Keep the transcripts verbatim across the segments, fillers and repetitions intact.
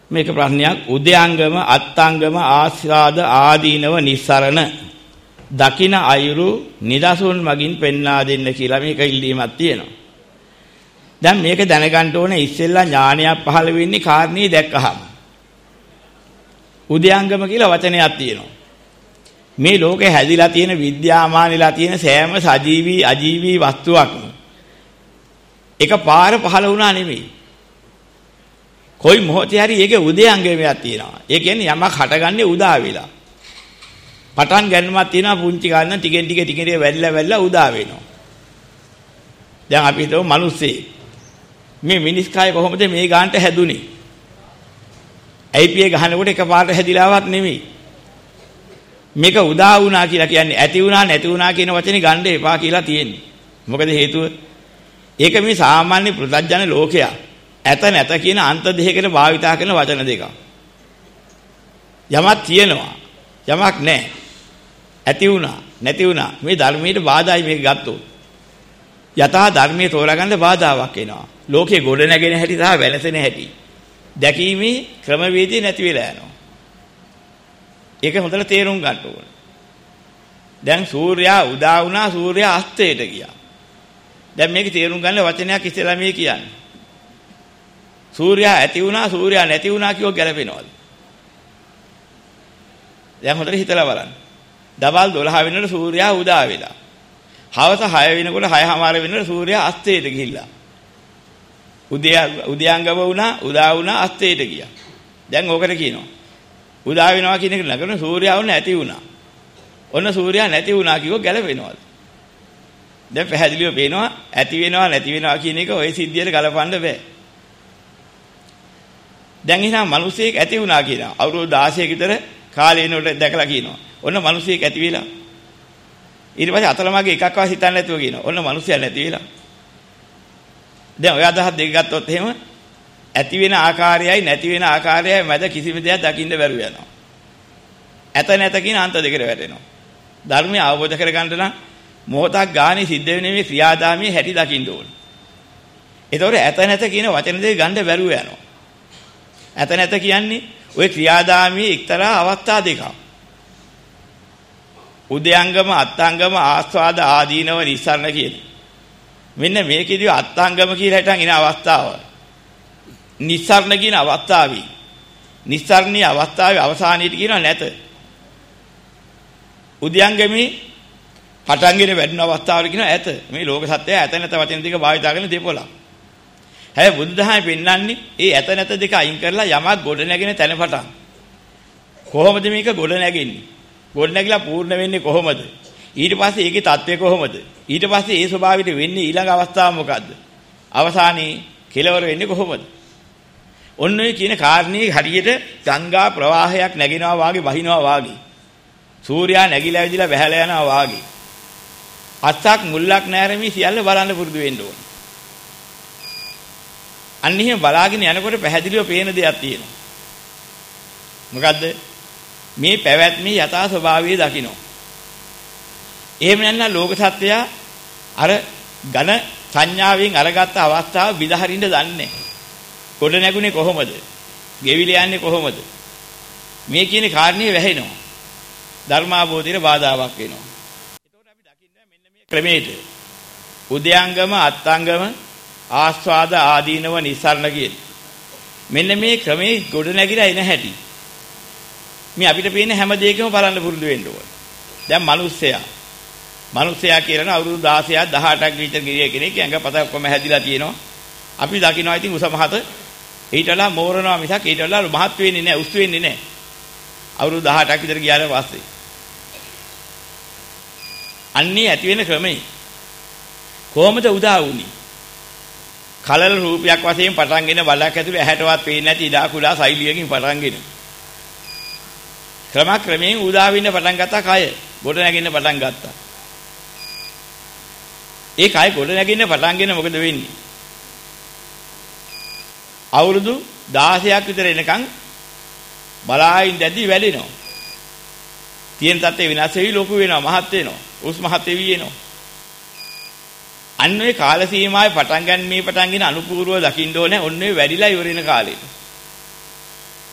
මේක ප්‍රශ්නයක්. උද්‍යාංගම අත්ංගම ආස්වාද ආදීනව නිස්සරණ දකින අයුරු නිදසුන් මගින් පෙන්වා දෙන්න කියලා මේක ඉල්ලීමක් තියෙනවා. දැන් මේක දැනගන්න ඕනේ ඉස්සෙල්ලා ඥානයක් පහළ වෙන්නේ කාරණේ දැක්කහම. උද්‍යාංගම කියලා වචනයක් තියෙනවා. මේ ලෝකේ හැදිලා තියෙන විද්‍යාමානලා තියෙන සෑම සජීවී අජීවී වස්තුවක්ම එක පාර පහළ වුණා නෙමෙයි. කොයි මොහොතේ හරි ඒකේ උද්‍යාංගමයක් තියෙනවා. ඒ කියන්නේ යමක් හටගන්නේ උදා වෙලා. පටන් ගන්නමක් තියෙනවා පුංචි ගන්න ටිකෙන් ටික ටික ටික වැඩිලා වැඩිලා උදා වෙනවා. දැන් අපි හිතමු මිනිස්සේ මේ මිනිස් කාය කොහොමද මේ ගානට හැදුනේ? ඇයිපියේ ගහනකොට එකපාරට හැදිලාවත් නෙමෙයි. මේක උදා වුණා කියලා කියන්නේ ඇති වුණා නැති වුණා කියන වචනේ ගන්න එපා කියලා තියෙන්නේ. මොකද හේතුව? ඒක මේ සාමාන්‍ය පෘථග්ජන ලෝකයා ඇත නැත කියන අන්ත දෙකකට භාවිතා කරන වචන දෙකක්. යමක් තියෙනවා යමක් නැහැ. ඇති වුණා නැති වුණා මේ ධර්මයට බාධායි මේක ගත්තොත්. යථා ධර්මයේ තෝරාගන්න බාධාවක් එනවා. ලෝකේ ගොඩ නැගෙන හැටි සහ වෙනසෙන හැටි දැකීමේ ක්‍රමවේදය නැති වෙලා යනවා. ඒක හොඳට තේරුම් ගන්න ඕන. දැන් සූර්යයා උදා වුණා සූර්යයා අස්තයට ගියා. දැන් මේක තේරුම් ගන්න වචනයක් ඉස්සෙල්ලා මේ කියන්නේ. සූර්යයා ඇති වුණා සූර්යයා නැති වුණා කියව ගැලපෙනවද? දැන් හොඳට හිතලා බලන්න. දවල් දොළහ වෙනකොට සූර්යයා උදා වෙලා. හවස හය වෙනකොට හයමාර වෙනකොට සූර්යයා අස්තයට ගිහිල්ලා. උදේ උදයාංගම වුණා උදා වුණා අස්තයට ගියා. දැන් ඕකට කියනවා. උදා වෙනවා කියන එක නගන සූර්යයා වුණ නැති වුණා. ඔන්න සූර්යයා නැති වුණා කියව ගැලපෙනවද? දැන් පැහැදිලිව පේනවා ඇති වෙනවා නැති වෙනවා කියන එක ওই සිද්ධියට ගලපන්න බෑ. දැන් එහෙනම් මිනිස්සෙක් ඇති වුණා කියනවා. අවුරුදු දහසක විතර කාලේ එනකොට දැකලා කියනවා. ඔන්න මිනිස්සෙක් ඇති වෙලා. ඊට පස්සේ අතලමගේ එකක්වත් හිතන්න නැතුව කියනවා. ඔන්න මිනිස්සයා නැති වෙලා. දැන් ඔය අදහස් දෙක ගත්තොත් එහෙම ඇති වෙන ආකාරයයි නැති වෙන ආකාරයයි මැද කිසිම දෙයක් දකින්න බැරුව යනවා. ඇත නැත කියන අන්ත දෙකට වැටෙනවා. ධර්මය අවබෝධ කරගන්න නම් මොහොතක් ගානේ සිද්ධ වෙන මේ ක්‍රියාදාමයේ හැටි දකින්න ඕනේ. ඒතකොට ඇත නැත කියන වචන දෙක ගන්න බැරුව යනවා. ඇත නැත කියන්නේ ওই ක්‍රියාදාමයේ එක්තරා අවස්ථා දෙකක්. උද්‍යංගම අත්ංගම ආස්වාද ආදීනව නිස්සරණ කියන්නේ. මෙන්න මේකේදී අත්ංගම කියලා හිටන් ඉන අවස්ථාව. නිස්සරණ කියන අවස්ථාවේ. නිස්සරණී අවස්ථාවේ අවසානයේදී කියනවා නැත. උද්‍යංගමේ පටන්ගෙන වැඩෙන අවස්ථාවල කියනවා ඇත. මේ ලෝක සත්‍යය ඇත නැත වචන දෙක භාවිතා කරන දෙපොළක්. හැබැයි බුදුදහමේ පෙන්වන්නේ ඒ ඇත නැත දෙක අයින් කරලා යමක් ගොඩ නැගෙන තැන පටන්. කොහොමද මේක ගොඩ නැගෙන්නේ? ගොඩ නැගිලා පූර්ණ වෙන්නේ කොහොමද? ඊට පස්සේ ඒකේ தත්ත්වය කොහොමද? ඊට පස්සේ ඒ ස්වභාවයට වෙන්නේ ඊළඟ අවස්ථාව මොකද්ද? අවසානයේ කෙලවර වෙන්නේ කොහොමද? ඔන්න ඔය කියන කාරණේ හරියට ගංගා ප්‍රවාහයක් නැගෙනවා වාගේ වහිනවා වාගේ. සූර්යයා නැగిලා විදිලා බැහැලා යනවා වාගේ. අස්සක් මුල්ලක් නැරෙමි සියල්ල බලන්න පුරුදු වෙන්න ඕනේ. අන්න එහෙම බලාගෙන යනකොට පැහැදිලිව පේන දෙයක් තියෙනවා. මොකද්ද? මේ පැවැත්මේ යථා ස්වභාවය දකින්න. එහෙම නැත්නම් ලෝක සත්‍යය අර ඝන සංඥාවෙන් අරගත්ත අවස්ථාව විදහරින්න දන්නේ. කොට නැගුණේ කොහොමද? ගෙවිල යන්නේ කොහොමද? මේ කියන කාරණේ වැහෙනවා. ධර්මාභෝධයට බාධාවක් වෙනවා. ඒතකොට අපි දකින්නේ මෙන්න මේ ක්‍රමයට. උද්‍යංගම අත්ංගම ආස්වාද ආදීනව නිස්සරණ කියන. මෙන්න මේ ක්‍රමේ ගොඩ නැගිලා එන හැටි. මේ අපිට පේන හැම දෙයකම බලන්න පුරුදු වෙන්න ඕන. දැන් මිනිස්සයා. මිනිස්සයා කියනවා අවුරුදු දහසක් දහඅටක් විතර ගිරිය කෙනෙක් ඇඟපත ඔක්කොම හැදිලා තියෙනවා. අපි දකින්නවා ඉතින් උස මහත ඊටලා මෝරනවා මිසක් ඊටලා මහත් වෙන්නේ නැහැ, උස් වෙන්නේ නැහැ. අවුරුදු දහඅටක් විතර ගියාට පස්සේ. අන්නේ ඇති වෙන ක්‍රමයි. කොහොමද උදා වුනේ? කලල රූපයක් වශයෙන් පටන්ගෙන බලක් ඇතුලේ ඇහැටවත් පේන්නේ නැති ඉඩා කුඩා සෛලියකින් පටන්ගෙන. ක්‍රමක්‍රමයෙන් උදා වෙන්න පටන් ගත්තා කය. ගොඩ නැගින්න පටන් ගත්තා. ඒ කය ගොඩ නැගින්න පටන්ගෙන මොකද වෙන්නේ? අවුරුදු දහසක් විතර එනකන් බලායින් දැදි වැඩෙනවා. තියෙන තත්ත්වේ විනාශ වෙවි ලොකු වෙනවා, මහත් වෙනවා. උස් මහත් වෙවි එනවා. අන්න ඒ කාල සීමාවේ පටන් ගන්න මේ පටන්ගෙන අනුපූර්වව දකින්න ඕනේ. ඔන්න ඒ වැඩිලා ඉවර වෙන කාලෙට.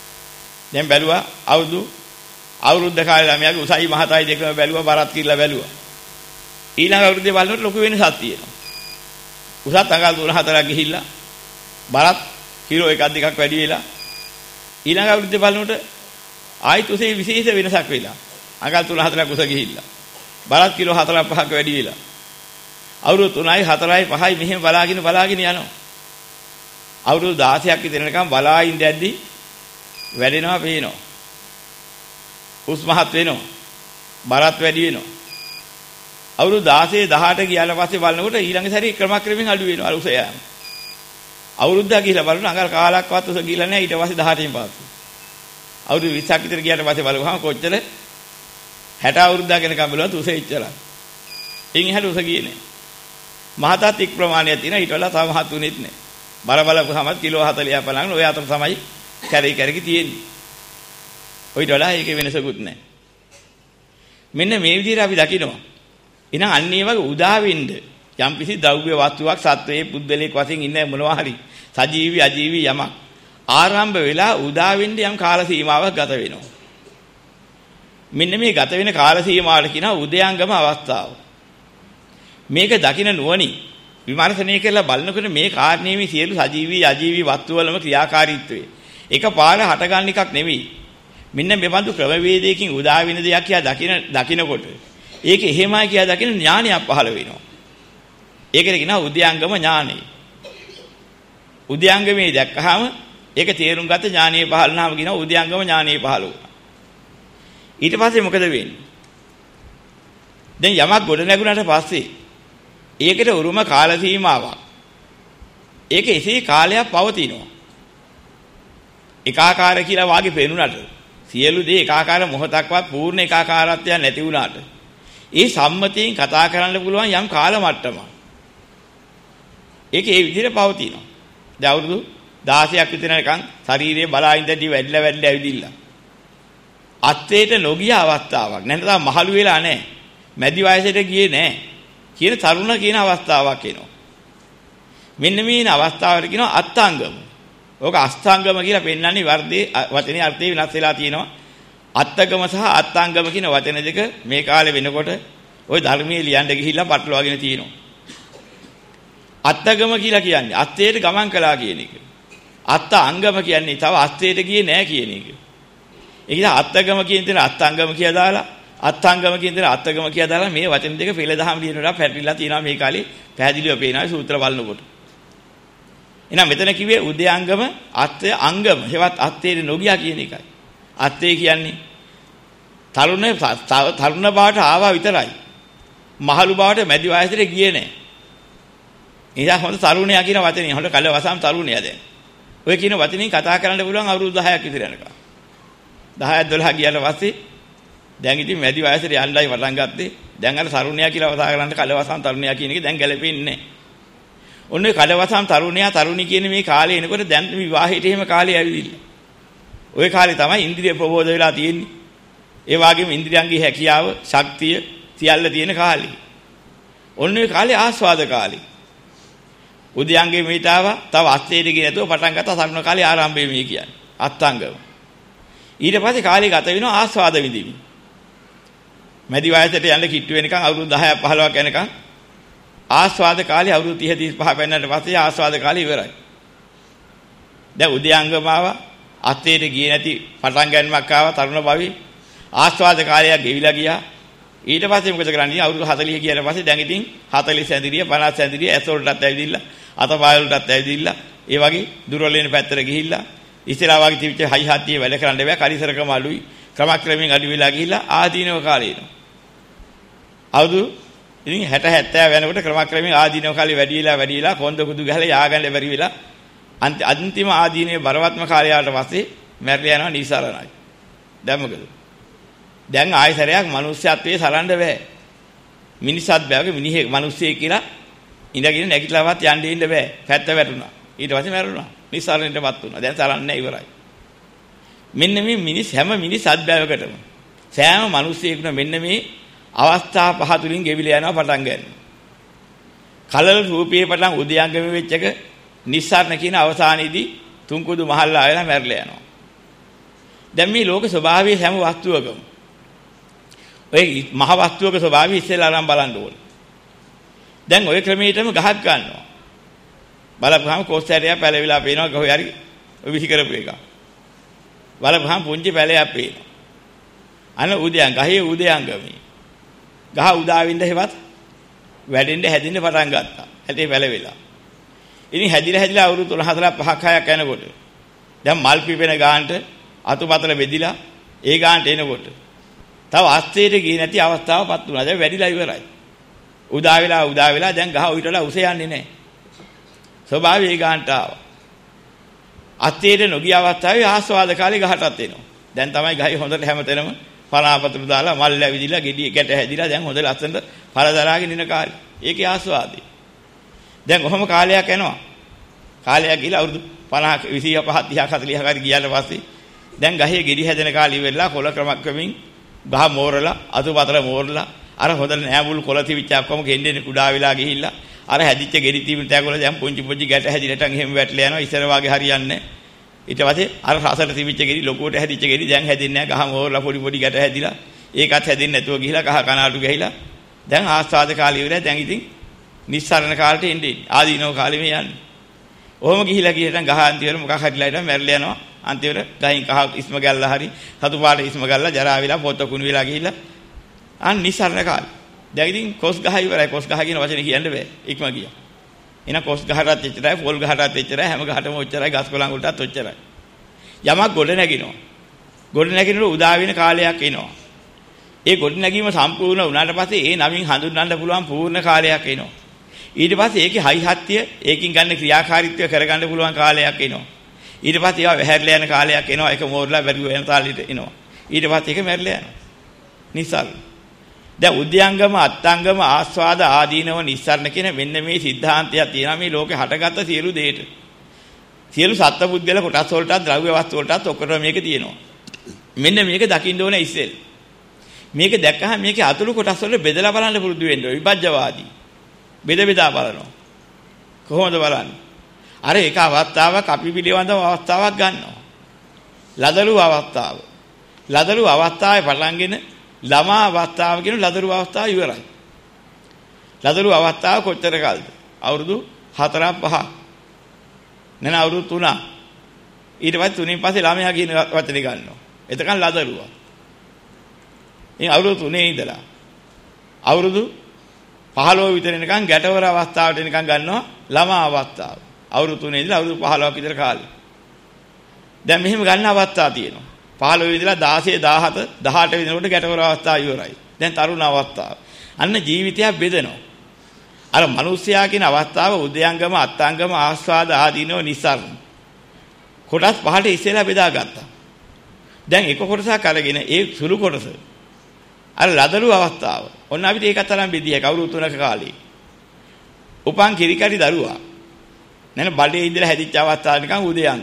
දැන් බැලුවා අවුරුදු අවුරුද්ද කාලේ ළමයාගේ උසයි මහතයි දෙකම බැලුවා බරත් කිල්ල බැලුවා. ඊළඟ අවුරුද්දේ බලනකොට ලොකු වෙනසක් තියෙනවා. උසත් අඟල් තුන හතරක් ගිහිල්ලා බරත් කිලෝ එකක් දෙකක් වැඩි වෙලා ඊළඟ අවුරුද්දේ බලනකොට ආයිත් උසේ විශේෂ වෙනසක් වෙලා. අඟල් තුන හතරක් උස ගිහිල්ලා බරත් කිලෝ හතරක් පහක් වැඩි වෙලා. අවුරුදු තුනයි හතරයි පහයි මෙහෙම බලාගෙන බලාගෙන යනවා. අවුරුදු දහසක් විතර වෙනකම් බලා ඉඳද්දි වැඩෙනවා පේනවා. උස් මහත් වෙනවා. බරත් වැඩි වෙනවා. අවුරුදු දහසේ දහඅට ගියාට පස්සේ බලනකොට ඊළඟ සැරේ ක්‍රමක්‍රමයෙන් අඩු වෙනවා උස යෑම. අවුරුද්දක් ගිහලා බලන අඟල් කාලක්වත් උස ගිහලා නැහැ ඊට පස්සේ දහඅටෙන් පස්සේ. අවුරුදු විස්සක් විතර ගියාට පස්සේ බලුවාම කොච්චර හැට අවුරුද්දක් වෙනකම් බලුවත් උස ඉච්චලා. ඉන් එහාට උස ගියේ නැහැ. මහතත් එක් ප්‍රමාණයක් තියෙනවා ඊට වඩා තව මහත් උනේත් නැහැ. බර බලපුවාම කිලෝ හතළිහක් බලන්න ඔය අතර තමයි කැරි කැරකි තියෙන්නේ. ඔයිට වඩා ඒකේ වෙනසකුත් නැහැ. මෙන්න මේ විදිහට අපි දකිනවා. එහෙනම් අන්න ඒ වගේ උදා වෙන්න යම්කිසි ද්‍රව්‍ය වස්තුවක් සත්වයේ පුද්ගලයෙක් වශයෙන් ඉන්න මොනවා හරි සජීවි අජීවි යමක් ආරම්භ වෙලා උදා වෙන්න යම් කාල සීමාවක් ගත වෙනවා. මෙන්න මේ ගත වෙන කාල සීමාවට කියනවා උදයාංගම අවස්ථාව. මේක දකින නුවණින් විමර්ශනය කරලා බලනකොට මේ කාරණේමේ සියලු සජීවි අජීවි වස්තු වලම ක්‍රියාකාරීත්වය එකපාර හටගන්න එකක් නෙවෙයි. මෙන්න මේ බඳු ක්‍රමවේදයකින් උදා වෙන දෙයක් කියා දකින දකිනකොට ඒක එහෙමයි කියා දකින ඥානයක් පහළ වෙනවා. ඒකට කියනවා උද්‍යංගම ඥානෙ. උද්‍යංගමේ දැක්කහම ඒක තේරුම් ගත ඥානෙ පහළ වුණාම කියනවා උද්‍යංගම ඥානෙ පහළ වුණා. ඊට පස්සේ මොකද වෙන්නේ? දැන් යමක් ගොඩ නැගුණාට පස්සේ ඒකට උරුම කාල සීමාවක්. ඒක එසේ කාලයක් පවතිනවා. එකාකාර කියලා වාගේ පේනුණාට සියලු දේ එකාකාර මොහොතක්වත් පූර්ණ එකාකාරත්වයක් නැති වුණාට ඒ සම්මතයෙන් කතා කරන්න පුළුවන් යම් කාල මට්ටමක්. ඒක ඒ විදිහට පවතිනවා. දැන් අවුරුදු දහසක් විතර නිකන් ශරීරයේ බලා ඉඳදී වැඩිලා වැඩිලා ඇවිදින්න. අත්වේට නොගිය අවස්ථාවක්. නැත්නම් මහලු වෙලා නැහැ. මැදි වයසට ගියේ නැහැ. කියන තරුණ කියන අවස්ථාවක් එනවා. මෙන්න මේ අවස්ථාවට කියනවා අත්ංගම. ඕක අස්ථාංගම කියලා පෙන්නන්නේ වර්ධේ වචනේ අර්ථය වෙනස් වෙලා තියෙනවා. අත්තගම සහ අත්ංගම කියන වචන දෙක මේ කාලේ වෙනකොට ওই ධර්මයේ ලියන්න ගිහිල්ලා පටලවාගෙන තියෙනවා. අත්තගම කියලා කියන්නේ අත්තේට ගමන් කළා කියන එක. අත්ත අංගම කියන්නේ තව අත්තේට ගියේ නැහැ කියන එක. ඒ නිසා අත්තගම කියන දේ අත්ංගම කියලා දාලා අත්ංගම කියන දේ අත්තගම කියලා දාලා මේ වචන දෙක පෙළ දහම ලියනකොට පැටලිලා තියෙනවා මේ කාලේ පැහැදිලිව පේනවා සූත්‍ර බලනකොට. එහෙනම් මෙතන කිව්වේ උද්‍යංගම අත්ය අංගම හේවත් අත්තේට නොගියා කියන එකයි. අත්තේ කියන්නේ තරුණ තරුණ බවට ආවා විතරයි. මහලු බවට මැදි වයසට ගියේ නැහැ. එනිසා හොඳ තරුණයා කියන වචනේ හොඳ කල වසම් තරුණයා දැන්. ඔය කියන වචنين කතා කරන්න පුළුවන් අවුරුදු දහයක් විතර යනකම්. දහයක් දොළහක් ගියාට පස්සේ දැන් ඉතින් මැදි වයසට යන්නයි පටන් ගත්තේ. දැන් අර තරුණයා කියලා කතා කරන්න කල වසම් තරුණයා කියන එක දැන් ගැලපෙන්නේ නැහැ. ඔන්නේ කල වසම් තරුණයා තරුණි කියන මේ කාලේ එනකොට දැන් විවාහයට එහෙම කාලේ ඇවිදින්න. ওই කාලේ තමයි ඉන්ද්‍රිය ප්‍රබෝධ වෙලා තියෙන්නේ. ඒ වගේම ඉන්ද්‍රියන්ගේ හැකියාව, ශක්තිය සියල්ල තියෙන කාලේ. ඔන්න ඔය කාලේ ආස්වාද කාලේ. උද්‍යංගේ මේතාව තව අස්තේට ගියේ නැතුව පටන් ගත්ත තරුණ කාලේ ආරම්භයේ මේ කියන්නේ. අත්ංගම. ඊට පස්සේ කාලේ ගත වෙනවා ආස්වාද විඳින්න. මැදි වයසට යන්න කිට්ටු වෙනකන් අවුරුදු දහයක් පහළොවක් යනකන් ආස්වාද කාලේ අවුරුදු තිහ තිස් පහ වෙනකට පස්සේ ආස්වාද කාලේ ඉවරයි. දැන් උද්‍යංගමාව අස්තේට ගියේ නැති පටන් ගන්නමක් ආවා තරුණ භවී ආස්වාද කාලයක් ගෙවිලා ගියා. ඊට පස්සේ මොකද කරන්නේ? අවුරුදු හතළිහ ගියාට පස්සේ දැන් ඉතින් හතළිස් ඇඳිරිය පනස් ඇඳිරිය ඇස වලටත් ඇවිදින්න, අතපය වලටත් ඇවිදින්න, ඒ වගේ දුර්වල වෙන පැත්තට ගිහිල්ලා ඉස්සරහා වගේ තිබිච්ච හයි හත්තිය වැඩ කරන්න බෑ. කලිසරකම අඩුයි. ක්‍රමක්‍රමයෙන් අඩු වෙලා ගිහිල්ලා ආදීනව කාලේ එනවා. අවුරුදු ඉතින් හැට හැත්තෑ වෙනකොට ක්‍රමක්‍රමයෙන් ආදීනව කාලේ වැඩි වෙලා වැඩි වෙලා කොන්ද කුදු ගහලා යාගන්න බැරි වෙලා අන්තිම ආදීනේ බරවත්ම කාලයට පස්සේ මැරිලා යනවා නිසරණයි. දැන් මොකද? දැන් ආයතරයක් මිනිස්සුත්වයේ සලන්න බෑ. මිනිස්සුත් බෑගේ මිනිහෙක් මිනිස්සෙක් කියලා ඉඳගෙන නැගිටලාවත් යන්න ඉන්න බෑ. පැත්ත වැටුණා. ඊට පස්සේ මැරුණා. නිසරණයටපත් වුණා. දැන් සලන්නේ ඉවරයි. මෙන්න මේ මිනිස් හැම මිනිස්සුත් බෑවකටම සෑම මිනිස්සෙකුට මෙන්න මේ අවස්ථා පහ තුලින් ගෙවිලා යනවා පටන් ගන්න. කලල රූපයේ පටන් උද්‍යංගම වෙච්ච එක නිස්සාරණ කියන අවසානයේදී තුන්කුදු මහල්ලා ආයලා මැරිලා යනවා. දැන් මේ ලෝක ස්වභාවයේ හැම වස්තුවකම ඔය මහ වස්තුවක ස්වභාවය ඉස්සෙල්ලා අරන් බලන්න ඕනේ. දැන් ඔය ක්‍රමයටම ගහක් ගන්නවා. බලපුවාම කොස්තරය පැලවිලා පේනවා ගහේ හරි විසි කරපු එක. බලපුවාම පුංචි පැලයක් පේනවා. අන්න උදයන් ගහේ උදයන්ගමී. ගහ උදාවින්ද හේවත් වැඩෙන්න හැදින්න පටන් ගත්තා. හැටේ පැලවිලා. ඉතින් හැදිලා හැදිලා අවුරුදු තුන හතර පහක් හයක් යනකොට දැන් මල් පිපෙන ගානට අතුපතල බෙදිලා ඒ ගානට එනකොට තව අස්තේට ගියේ නැති අවස්ථාවපත් වුණා. දැන් වැඩිලා ඉවරයි. උදා වෙලා උදා වෙලා දැන් ගහ උඩටලා උස යන්නේ නැහැ. ස්වභාවයේ ගානට ආවා. අස්තේට නොගිය අවස්ථාවේ ආස්වාද කාලේ ගහටත් එනවා. දැන් තමයි ගහේ හොඳට හැමතැනම පලාපතුරු දාලා මල් ඇවිදිලා ගෙඩිය ගැට හැදිලා දැන් හොඳ ලස්සනට පළ දරාගෙන ඉන කාලේ. ඒකේ ආස්වාදේ. දැන් කොහොම කාලයක් යනවා. කාලයක් ගිහලා අවුරුදු පනහක විසිපහ තිහක හතළිහක හරි ගියාට පස්සේ දැන් ගහේ ගෙඩි හැදෙන කාලේ ඉවරලා කොළ ක්‍රමක්‍රමින් ගහ මෝරලා අතුපතර මෝරලා අර හොඳ නෑමුළු කොළ තිබිච්ච ඔක්කොම ගෙන්නේ කුඩා වෙලා ගිහිල්ලා අර හැදිච්ච ගෙඩි තිබුණ තැගොල දැන් පුංචි පුංචි ගැට හැදිලටන් එහෙම වැටලා යනවා. ඉස්සර වාගේ හරියන්නේ ඊට පස්සේ අර රසට තිබිච්ච ගෙඩි ලොකුවට හැදිච්ච ගෙඩි දැන් හැදින්නේ නැහැ. ගහ මෝරලා පොඩි පොඩි ගැට හැදිලා ඒකත් හැදින්නේ නැතුව ගිහිලා කහ කනාටු ගහිලා දැන් ආස්වාද කාලේ ඉවරයි. දැන් ඉතින් නිස්සාරණ කාලේට එන්නේ ආදීනව කාලෙම යන්නේ. ඔහොම ගිහිලා ගිහින් ගහ අන්තිමට මොකක් හරිලා ඉතින් මැරිලා යනවා. අන්තිමට ගහින් කහ ඉස්ම ගැල්ලා හරි සතු පාට ඉස්ම ගැල්ලා ජරා වෙලා පොත කුණු වෙලා ගිහිල්ලා අන් නිස්සාරණ කාලේ. දැන් ඉතින් කොස් ගහ ඉවරයි. කොස් ගහ කියන වචනේ කියන්න බෑ. ඉක්ම ගියා. එන කොස් ගහටත් එච්චරයි, පොල් ගහටත් එච්චරයි, හැම ගහටම ඔච්චරයි, ගස් කොළන් වලටත් ඔච්චරයි. යමක් ගොඩ නැගිනවා. ගොඩ නැගිනකොට උදා වෙන කාලයක් එනවා. ඒ ගොඩ නැගීම සම්පූර්ණ වුණාට පස්සේ ඒ නමින් හඳුන්වන්න පුළුවන් පූර්ණ කාලයක් එනවා. ඊට පස්සේ ඒකේ හයි හත්ය ඒකින් ගන්න ක්‍රියාකාරීත්වය කරගන්න පුළුවන් කාලයක් එනවා. ඊට පස්සේ ඒවා වැහැරලා යන කාලයක් එනවා. ඒක මෝරලා බැරුව යන තාලෙට එනවා. ඊට පස්සේ ඒක මැරිලා යනවා. නිසල්. දැන් උද්‍යංගම අත්ංගම ආස්වාද ආදීනව නිස්සරණ කියන මෙන්න මේ સિદ્ધාන්තයක් තියෙනවා මේ ලෝකේ හටගත්ත සියලු දෙයට. සියලු සත්පුද්ගල කොටස් වලටත් ද්‍රව්‍ය වස්තු වලටත් ඔක්කොම මේක තියෙනවා. මෙන්න මේක දකින්න ඕනේ ඉස්සෙල්. මේක දැක්කහම මේකේ අතුළු කොටස් වල බෙදලා බලන්න පුරුදු වෙන්න ඕනේ. විපජ්ජවාදී. බෙද බෙදා බලනවා. කොහොමද බලන්නේ? අර එක අවස්ථාවක් අපි පිළිවඳව අවස්ථාවක් ගන්නවා. ලදරු අවස්ථාව. ලදරු අවස්ථාවේ පටන්ගෙන ළමා අවස්ථාව කියන ලදරු අවස්ථාව ඉවරයි. ලදරු අවස්ථාව කොච්චර කාලද? අවුරුදු හතරක් පහක්. නැන අවුරුදු තුනක්. ඊට පස්සේ තුනෙන් පස්සේ ළමයා කියන වචනේ ගන්නවා. එතකන් ලදරුවා. ඉතින් අවුරුදු තුනේ ඉඳලා අවුරුදු පහළොව විතර එනකන් ගැටවර අවස්ථාවට එනකන් ගන්නවා ළමා අවස්ථාව. අවුරුදු තුනේ ඉඳලා අවුරුදු පහළොවක් විතර කාලේ. දැන් මෙහෙම ගන්න අවස්ථා තියෙනවා. පහළොව ඉඳලා දාසය දාහත දහඅට වෙනකොට ගැටවර අවස්ථාව ඉවරයි. දැන් තරුණ අවස්ථාව. අන්න ජීවිතයක් බෙදෙනවා. අර මිනිස්යා කියන අවස්ථාව උදයංගම අත්ංගම ආස්වාද ආදීනව නිස්සාරණ. කොටස් පහට ඉස්සෙල්ලා බෙදාගත්තා. දැන් එක කොටසක් අරගෙන ඒ සුළු කොටස අර ලදරු අවස්ථාව. ඔන්න අපිට ඒකත් තරම් බෙදියක් අවුරුදු තුනක කාලේ. උපන් කිරිකටි දරුවා. නැන බඩේ ඉඳලා හැදිච්ච අවස්ථාව නිකන් උදයංගම.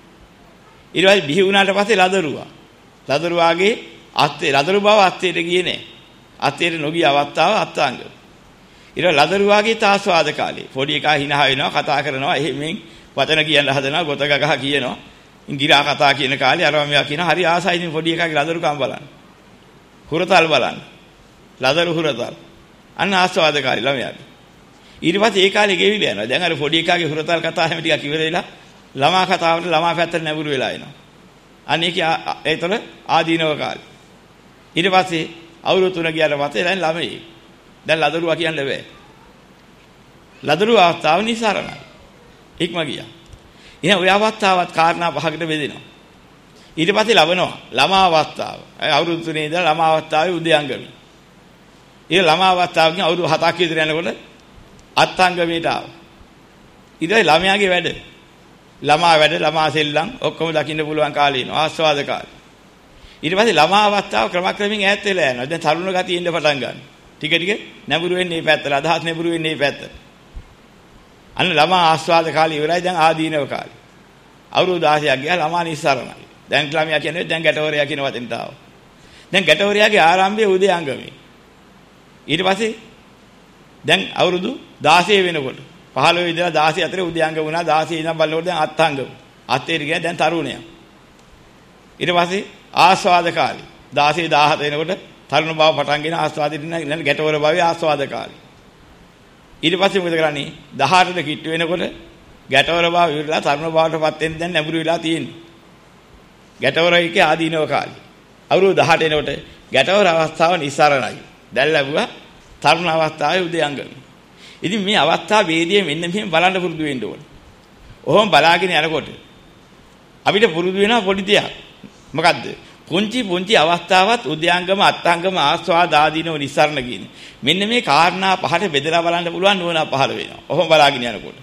ඊට පස්සේ බිහි වුණාට පස්සේ ලදරුවා. ලදරුවාගේ අස්තේ ලදරු බව අස්තේට ගියේ නෑ. අස්තේට නොගිය අවස්ථාව අත්ංග. ඊට ලදරුවාගේ තාස්වාද කාලේ. පොඩි එකා hina වෙනවා කතා කරනවා එහෙමෙන් වචන කියන්න හදනවා ගොත ගහ කියනවා. ඉංගිරා කතා කියන කාලේ අරවා මෙයා කියන හරි ආසයි ඉතින් පොඩි එකාගේ ලදරුකම් බලන්න. හුරතල් බලන්න. ලදරු හුරතල්. අන්න ආස්වාද කාලේ ළමයාගේ. ඊට පස්සේ ඒ කාලේ ගෙවිලා යනවා. දැන් අර පොඩි එකාගේ හුරතල් කතා හැම ටිකක් ඉවර වෙලා ළමා කතාවට ළමා පැත්තට නැඹුරු වෙලා එනවා. අන්න ඒක ඒතර ආදීනව කාලේ. ඊට පස්සේ අවුරුදු තුන ගියාට පස්සේ දැන් ළමයි. දැන් ලදරුවා කියන්න බෑ. ලදරු අවස්ථාව නිසරණයි. ඉක්ම ගියා. එහෙනම් ඔය අවස්ථාවත් කාරණා පහකට බෙදෙනවා. ඊට පස්සේ ලබනවා ළමා අවස්ථාව. අවුරුදු තුනේ ඉඳලා ළමා අවස්ථාවේ උදයංගමී. ඊට ළමා අවස්ථාවකින් අවුරුදු හතක් විතර යනකොට අත්ංගමීට ආවා. ඊට ළමයාගේ වැඩ ළමා වැඩ ළමා සෙල්ලම් ඔක්කොම දකින්න පුළුවන් කාලේ ඉනවා ආස්වාද කාලේ. ඊට පස්සේ ළමා අවස්ථාව ක්‍රමක්‍රමයෙන් ඈත් වෙලා යනවා. දැන් තරුණ ගතිය ඉන්න පටන් ගන්නවා. ටික ටික නැඹුරු වෙන්නේ මේ පැත්තට අදහස් නැඹුරු වෙන්නේ මේ පැත්තට. අන්න ළමා ආස්වාද කාලේ ඉවරයි දැන් ආදීනව කාලේ. අවුරුදු දහසක් ගියා ළමා නිස්සාරණයි. දැන් ළමයා කියන්නේ දැන් ගැටවරයා කියන වචෙන්ට ආවා. දැන් ගැටවරයාගේ ආරම්භය උදයංගමී. ඊට පස්සේ දැන් අවුරුදු දාසය වෙනකොට පහළොව ඉඳලා දාසය අතරේ උදයංගම වුණා. දාසය ඉඳන් බලනකොට දැන් අත්ංගම. අත්තේට ගියා දැන් තරුණයා. ඊට පස්සේ ආස්වාද කාලේ දාසය දාහත වෙනකොට තරුණ බව පටන්ගෙන ආස්වාදෙට ඉන්න ගැටවර භවයේ ආස්වාද කාලේ. ඊට පස්සේ මොකද කරන්නේ? දහඅටට කිට්ටු වෙනකොට ගැටවර භව ඉවරලා තරුණ බවටපත් වෙන්න දැන් නැඹුරු වෙලා තියෙන්නේ. ගැටවර එකේ ආදීනව කාලේ. අවුරුදු දහඅට එනකොට ගැටවර අවස්ථාව නිස්සාරණයි. දැන් ලැබුවා තරුණ අවස්ථාවේ උදයංගම. ඉතින් මේ අවස්ථා වේදියේ මෙන්න මෙහෙම බලන්න පුරුදු වෙන්න ඕනේ. ඔහොම බලාගෙන යනකොට අපිට පුරුදු වෙනවා පොඩි දෙයක්. මොකද්ද? පුංචි පුංචි අවස්ථාවත් උද්‍යාංගම අත්ංගම ආස්වාද ආදීනව නිස්සාරණ කියන්නේ. මෙන්න මේ කාරණා පහට බෙදලා බලන්න පුළුවන් නුවණ පහළ වෙනවා. ඔහොම බලාගෙන යනකොට.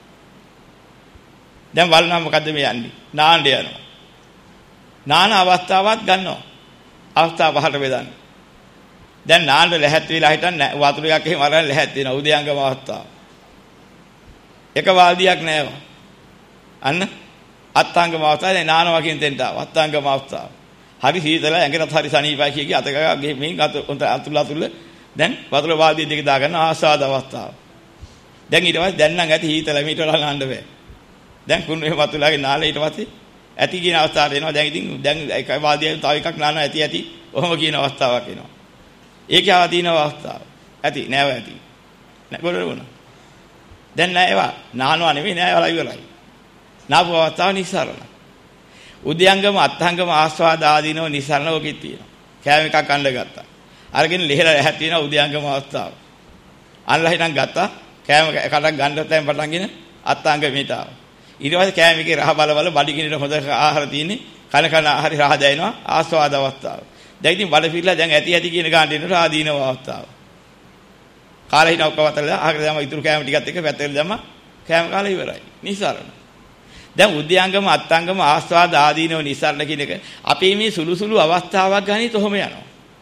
දැන් බලනවා මොකද්ද මේ යන්නේ? නාන්න යනවා. නාන අවස්ථාවත් ගන්නවා. අවස්ථා පහට බෙදන්න. දැන් නාන්න ලැහැත් වෙලා හිටන් වතුර එකක් එහෙම අරන් ලැහැත් වෙනවා උද්‍යාංගම අවස්ථාව. එක වාල්දියක් නෑවා. අන්න අත්ංගම අවස්ථාවේ නානවා කියන තැනට ආව. අත්ංගම අවස්ථාව. හරි සීතල ඇඟටත් හරි සනීපයි කිය කී අතක මේක අතුල අතුල දැන් වතුර වාල්දිය දෙක දා ගන්න ආස්වාද අවස්ථාව. දැන් ඊට පස්සේ දැන් නම් ඇති හීතල මීට වල නාන්න බෑ. දැන් කුණු එහෙම වතුරලාගේ නාලේ ඊට පස්සේ ඇති කියන අවස්ථාවට එනවා. දැන් ඉතින් දැන් එක වාල්දියෙන් තව එකක් නානවා ඇති ඇති. ඔහොම කියන අවස්ථාවක් එනවා. ඒකේ ආදීන අවස්ථාව. ඇති නෑව ඇති. නෑ ගොඩ දැන් නෑවා. නානවා නෙමෙයි නෑවලා ඉවරයි. නාපු අවස්ථාව නිස්සාරණ. උද්‍යංගම අත්ංගම ආස්වාද ආදීනව නිස්සාරණ ඔකෙත් තියෙනවා. කෑම එකක් අඬ ගත්තා. අරගෙන ලෙහෙලා රැහත් තියෙන උද්‍යංගම අවස්ථාව. අල්ලා හිටන් ගත්තා. කෑම එකක් ගන්න තැන් පටන්ගෙන අත්ංගමීට ආවා. ඊට පස්සේ කෑම එකේ රහ බල බල බඩගිනිට හොඳ ආහාර තියෙන්නේ. කන කන ආහාරي රහ දැනෙනවා ආස්වාද අවස්ථාව. දැන් ඉතින් බඩ පිරලා දැන් ඇති ඇති කියන ගානට එනකොට ආදීනව අවස්ථාව. කාලේ හිට ඔක්කොවතලා ආහාර දැම්ම ඉතුරු කෑම ටිකත් එක්ක පැත්තට දැම්ම කෑම කාලේ ඉවරයි. නිස්සාරණ. දැන් උද්‍යංගම අත්ංගම ආස්වාද ආදීනව නිස්සාරණ කියන එක අපේ මේ සුළු සුළු අවස්ථාවක් ගානේ තොහම යනවා.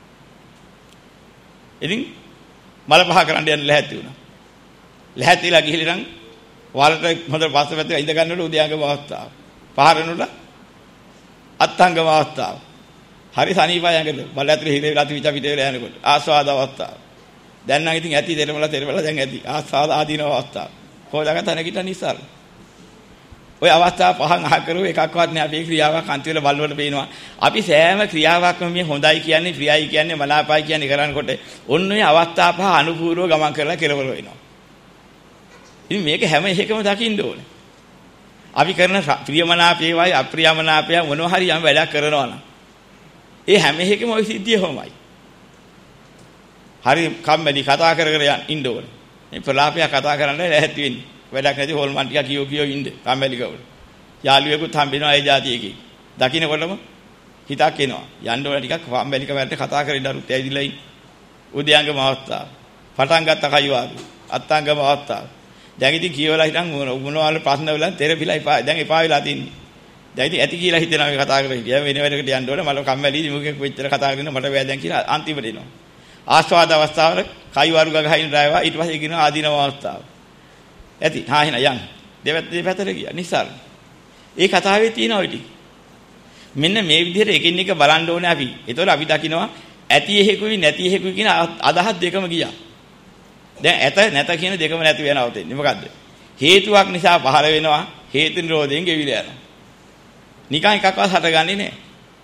ඉතින් මල පහ කරන්න යන්න ලැහැත්ති වුණා. ලැහැත්තිලා ගිහිල්ලා නම් වලට හොඳ පස්ස පැත්තේ ඉඳ ගන්නකොට උද්‍යංගම අවස්ථාව. පහරනකොට අත්ංගම අවස්ථාව. හරි සනීපයි යංගල. බල ඇතුලේ හිර වෙලා තිවිච පිට වෙලා යනකොට ආස්වාද අවස්ථාව. දැන් නම් ඉතින් ඇති දෙරමල දෙරමල දැන් ඇති ආස්වාද ආදීනව අවස්ථාව. කොහොදාගත්ත නැගිට නිස්සාරණ. ඔය අවස්ථාව පහන් අහ කරුව එකක්වත් නෑ අපේ ක්‍රියාවක් අන්ති වල බලනකොට පේනවා. අපි සෑම ක්‍රියාවක්ම මේ හොඳයි කියන්නේ ප්‍රියයි කියන්නේ මනාපයි කියන්නේ කරනකොට ඔන්න ඔය අවස්ථා පහ අනුපූර්ව ගමන් කරලා කෙලවර වෙනවා. ඉතින් මේක හැම එකම දකින්න ඕනේ. අපි කරන ප්‍රියමනාපේවයි අප්‍රියමනාපේ මොනවා හරි යම් වැඩක් කරනවා නම් ඒ හැම එකම ওই සිද්ධිය කොහොමයි. හරි කම්මැලි කතා කර කර ඉන්න ඕනේ. මේ ප්‍රලාපය කතා කරන්න ලැහැත් වෙන්නේ. වැඩක් නැති හොල්මන් ටික කියෝ කියෝ ඉන්න කම්මැලි කවුරු. යාළුවෙකුත් හම්බෙනවා ඒ જાතියකේ. දකින්නකොටම හිතක් එනවා. යන්න ඕන ටිකක් කම්මැලි කවරට කතා කරලා ඉඳරුත් ඇවිදලා ඉන්න. උද්‍යංගම අවස්ථාව. පටන් ගත්ත කයිවාරු. අත්ංගම අවස්ථාව. දැන් ඉතින් කියවලා හිටන් මොනවාල ප්‍රශ්න වල තෙරපිලා එපා. දැන් එපා වෙලා තින්නේ. දැන් ඉතින් ඇති කියලා හිතනවා මේ කතා කරලා හිටියා. වෙන වැඩකට යන්න ඕන. මල කම්මැලි මොකෙක් වෙච්චර කතා කරගෙන මට බෑ දැන් කියලා අන්තිමට එනවා. ආස්වාද අවස්ථාවල කයිවාරු ගගහින් ඩ්‍රයිවර් ඊට පස්සේ කියනවා ආදීනව අවස්ථාව. ඇති. හා එහෙනම් යන්න. දෙපැත්ත දෙපැත්තට ගියා. නිස්සාරණ. ඒ කතාවේ තියෙන ඔය ටික. මෙන්න මේ විදිහට එකින් එක බලන්න ඕනේ අපි. ඒතකොට අපි දකිනවා ඇති එහෙකුයි නැති එහෙකුයි කියන අදහස් දෙකම ගියා. දැන් ඇත නැත කියන දෙකම නැති වෙනවා තෙන්නේ. මොකද්ද? හේතුවක් නිසා පහළ වෙනවා. හේතු නිරෝධයෙන් ගෙවිලා යනවා. නිකන් එකක්වත් හටගන්නේ නැහැ.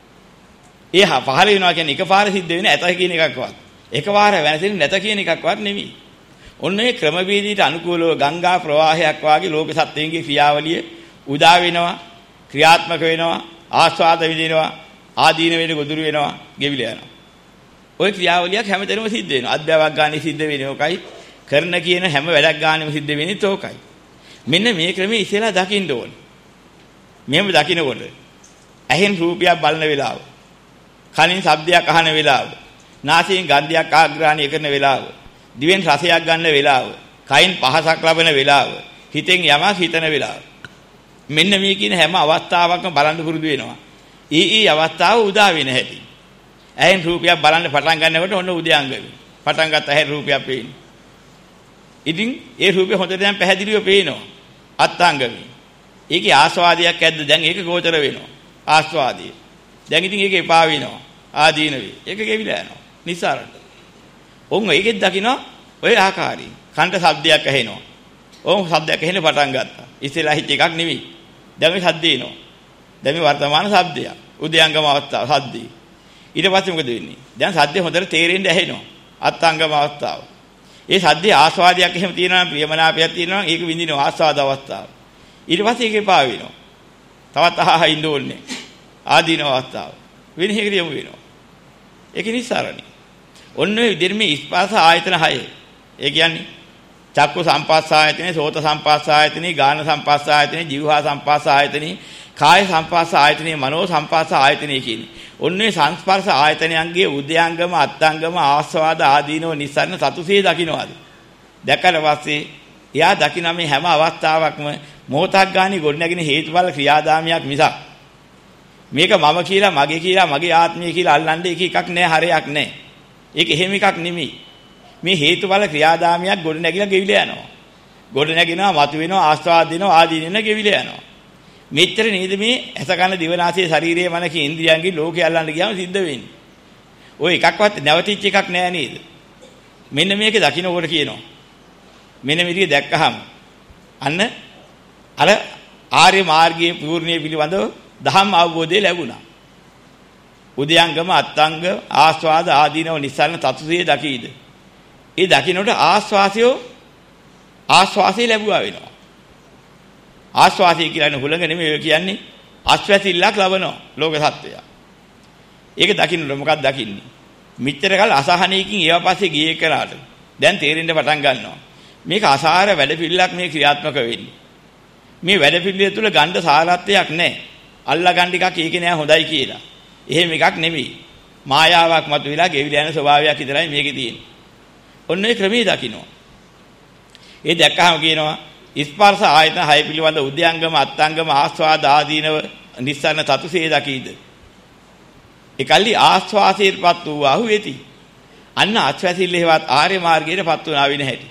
ඒ පහළ වෙනවා කියන්නේ එකපාර සිද්ධ වෙන ඇත කියන එකක්වත්. එකපාර වෙනසෙන්නේ නැත කියන එකක්වත් නෙමෙයි. ඔන්න ඒ ක්‍රමවේදීට අනුකූලව ගංගා ප්‍රවාහයක් වාගේ ලෝක සත්‍යයේ ක්‍රියාවලිය උදා වෙනවා, ක්‍රියාත්මක වෙනවා, ආස්වාද විඳිනවා, ආදීන වෙන ගොදුරු වෙනවා, ගෙවිලා යනවා. ওই ක්‍රියාවලියක් හැමතැනම සිද්ධ වෙනවා. අධ්‍යාපක ගානේ සිද්ධ වෙන්නේ ඕකයි. කරන කියන හැම වැඩක් ගානෙම සිද්ධ වෙන්නේ ඕකයි. මෙන්න මේ ක්‍රමයේ ඉස්සෙල්ලා දකින්න ඕනේ. මෙහෙම දකින්නකොට ඇහෙන් රූපයක් බලන වෙලාව, කනින් ශබ්දයක් අහන වෙලාව, නාසයෙන් ගන්ධයක් ආග්‍රහණය කරන වෙලාව, දිවෙන් රසයක් ගන්න වෙලාව, කයින් පහසක් ලබන වෙලාව, හිතෙන් යමක් හිතන වෙලාව. මෙන්න මේ කියන හැම අවස්ථාවකම බලන්න පුරුදු වෙනවා. ඊ ඊ අවස්ථාව උදා වෙන හැටි. ඇහෙන් රූපයක් බලන්න පටන් ගන්නකොට ඔන්න උදයන්ගම. පටන් ගත්ත ඇහෙන් රූපයක් පේනවා. ඉතින් ඒ රූපය හොඳට දැන් පැහැදිලිව පේනවා. අත්ංගමී. ඒකේ ආස්වාදයක් ඇද්ද දැන් ඒක ගෝචර වෙනවා. ආස්වාදය. දැන් ඉතින් ඒක එපා වෙනවා. ආදීන වේ. ඒක ගෙවිලා යනවා. නිස්සාරණ. ඔන්න ඒකෙත් දකින්න ඔය ආකාරයෙන්. කන්ට ශබ්දයක් ඇහෙනවා. ඕම් ශබ්දයක් ඇහෙන්න පටන් ගත්තා. ඉස්සෙල්ලා හිත එකක් නෙවෙයි. දැන් මේ ශබ්ද එනවා. දැන් මේ වර්තමාන ශබ්දයක්. උද්‍යංගම අවස්ථාව සද්දේ. ඊට පස්සේ මොකද වෙන්නේ? දැන් සද්දේ හොඳට තේරෙන්න ඇහෙනවා. අත්ංගම අවස්ථාව. ඒ සද්දේ ආස්වාදයක් එහෙම තියෙනවා නම් ප්‍රියමනාපයක් තියෙනවා නම් ඒක විඳිනවා ආස්වාද අවස්ථාව. ඊට පස්සේ ඒක එපා වෙනවා. තවත් අහහ ඉන්න ඕනේ. ආදීන අවස්ථාව. වෙන එකකට යමු වෙනවා. ඒක නිස්සාරණි. ඔන්න ඔය විදිහට මේ ස්පර්ශ ආයතන හය. ඒ කියන්නේ චක්කු සම්පස්ස ආයතනේ, සෝත සම්පස්ස ආයතනේ, ගාන සම්පස්ස ආයතනේ, જીවහා සම්පස්ස ආයතනේ, කාය සම්පස්ස ආයතනේ, මනෝ සම්පස්ස ආයතනේ කියන්නේ. ඔන්න ඔය සංස්පර්ශ ආයතනයන්ගේ උද්‍යංගම, අත්ංගම, ආස්වාද ආදීනව නිස්සාරණ සතුසේ දකින්නවාද? දැක්කට පස්සේ එයා දකින්න මේ හැම අවස්ථාවකම මොහොතක් ගානේ ගොඩනැගෙන හේතුඵල ක්‍රියාදාමයක් මිසක් මේක මම කියලා, මගේ කියලා, මගේ ආත්මය කියලා අල්ලන්නේ එක එකක් නෑ, හරයක් නෑ. ඒක එහෙම එකක් නෙමෙයි. මේ හේතුඵල ක්‍රියාදාමයක් ගොඩ නැගිලා ගෙවිලා යනවා. ගොඩ නැගිනවා, මතුවෙනවා, ආස්වාද දෙනවා, ආදී වෙන ගෙවිලා යනවා. මෙච්චර නේද මේ ඇස කන දිව නාසය ශරීරයේ මන කී ඉන්ද්‍රියයන්ගේ ලෝකේ අල්ලන්න ගියාම සිද්ධ වෙන්නේ. ඔය එකක්වත් නැවතිච්ච එකක් නෑ නේද? මෙන්න මේක දකින්නකොට කියනවා. මෙන්න මේක දැක්කහම අන්න අර ආර්ය මාර්ගයේ පූර්ණිය පිළිබඳව දහම් අවබෝධය ලැබුණා. උද්‍යංගම, අත්ංග, ආස්වාද ආදීනව නිස්සාරණ තතුසේ දකීද? ඒ දකින්නට ආස්වාසය ආස්වාසය ලැබුවා වෙනවා. ආස්වාසය කියන්නේ හුලඟ නෙමෙයි, ඒ කියන්නේ අස්වැසිල්ලක් ලබනවා ලෝක සත්‍යය. ඒක දකින්නට මොකක්ද දකින්නේ? මෙච්චර කල අසහනයකින් ඒව පස්සේ ගියේ කරාට දැන් තේරෙන්න පටන් ගන්නවා. මේක අසාර වැඩපිළිවෙලක් මේ ක්‍රියාත්මක වෙන්නේ. මේ වැඩපිළිවෙල තුල ගණ්ඩ සාරත්වයක් නැහැ. අල්ලා ගන්න එකක් ඒකේ නෑ හොඳයි කියලා. එහෙම එකක් නෙමෙයි. මායාවක් මතුවලා ගෙවිලා යන ස්වභාවයක් විතරයි මේකේ තියෙන්නේ. ඔන්න ඒ ක්‍රමයේ දකින්න. ඒ දැක්කහම කියනවා ස්පර්ශ ආයතන හය පිළිබඳ උද්‍යංගම, අත්ංගම, ආස්වාද ආදීනව නිස්සාරණ තතුසේ දකීද? ඒකල්ලි ආස්වාසීර්පත් වූ ආහු වෙති. අන්න ආස්වාසිල්ලේවත් ආර්ය මාර්ගයටපත් වුණා වෙන හැටි.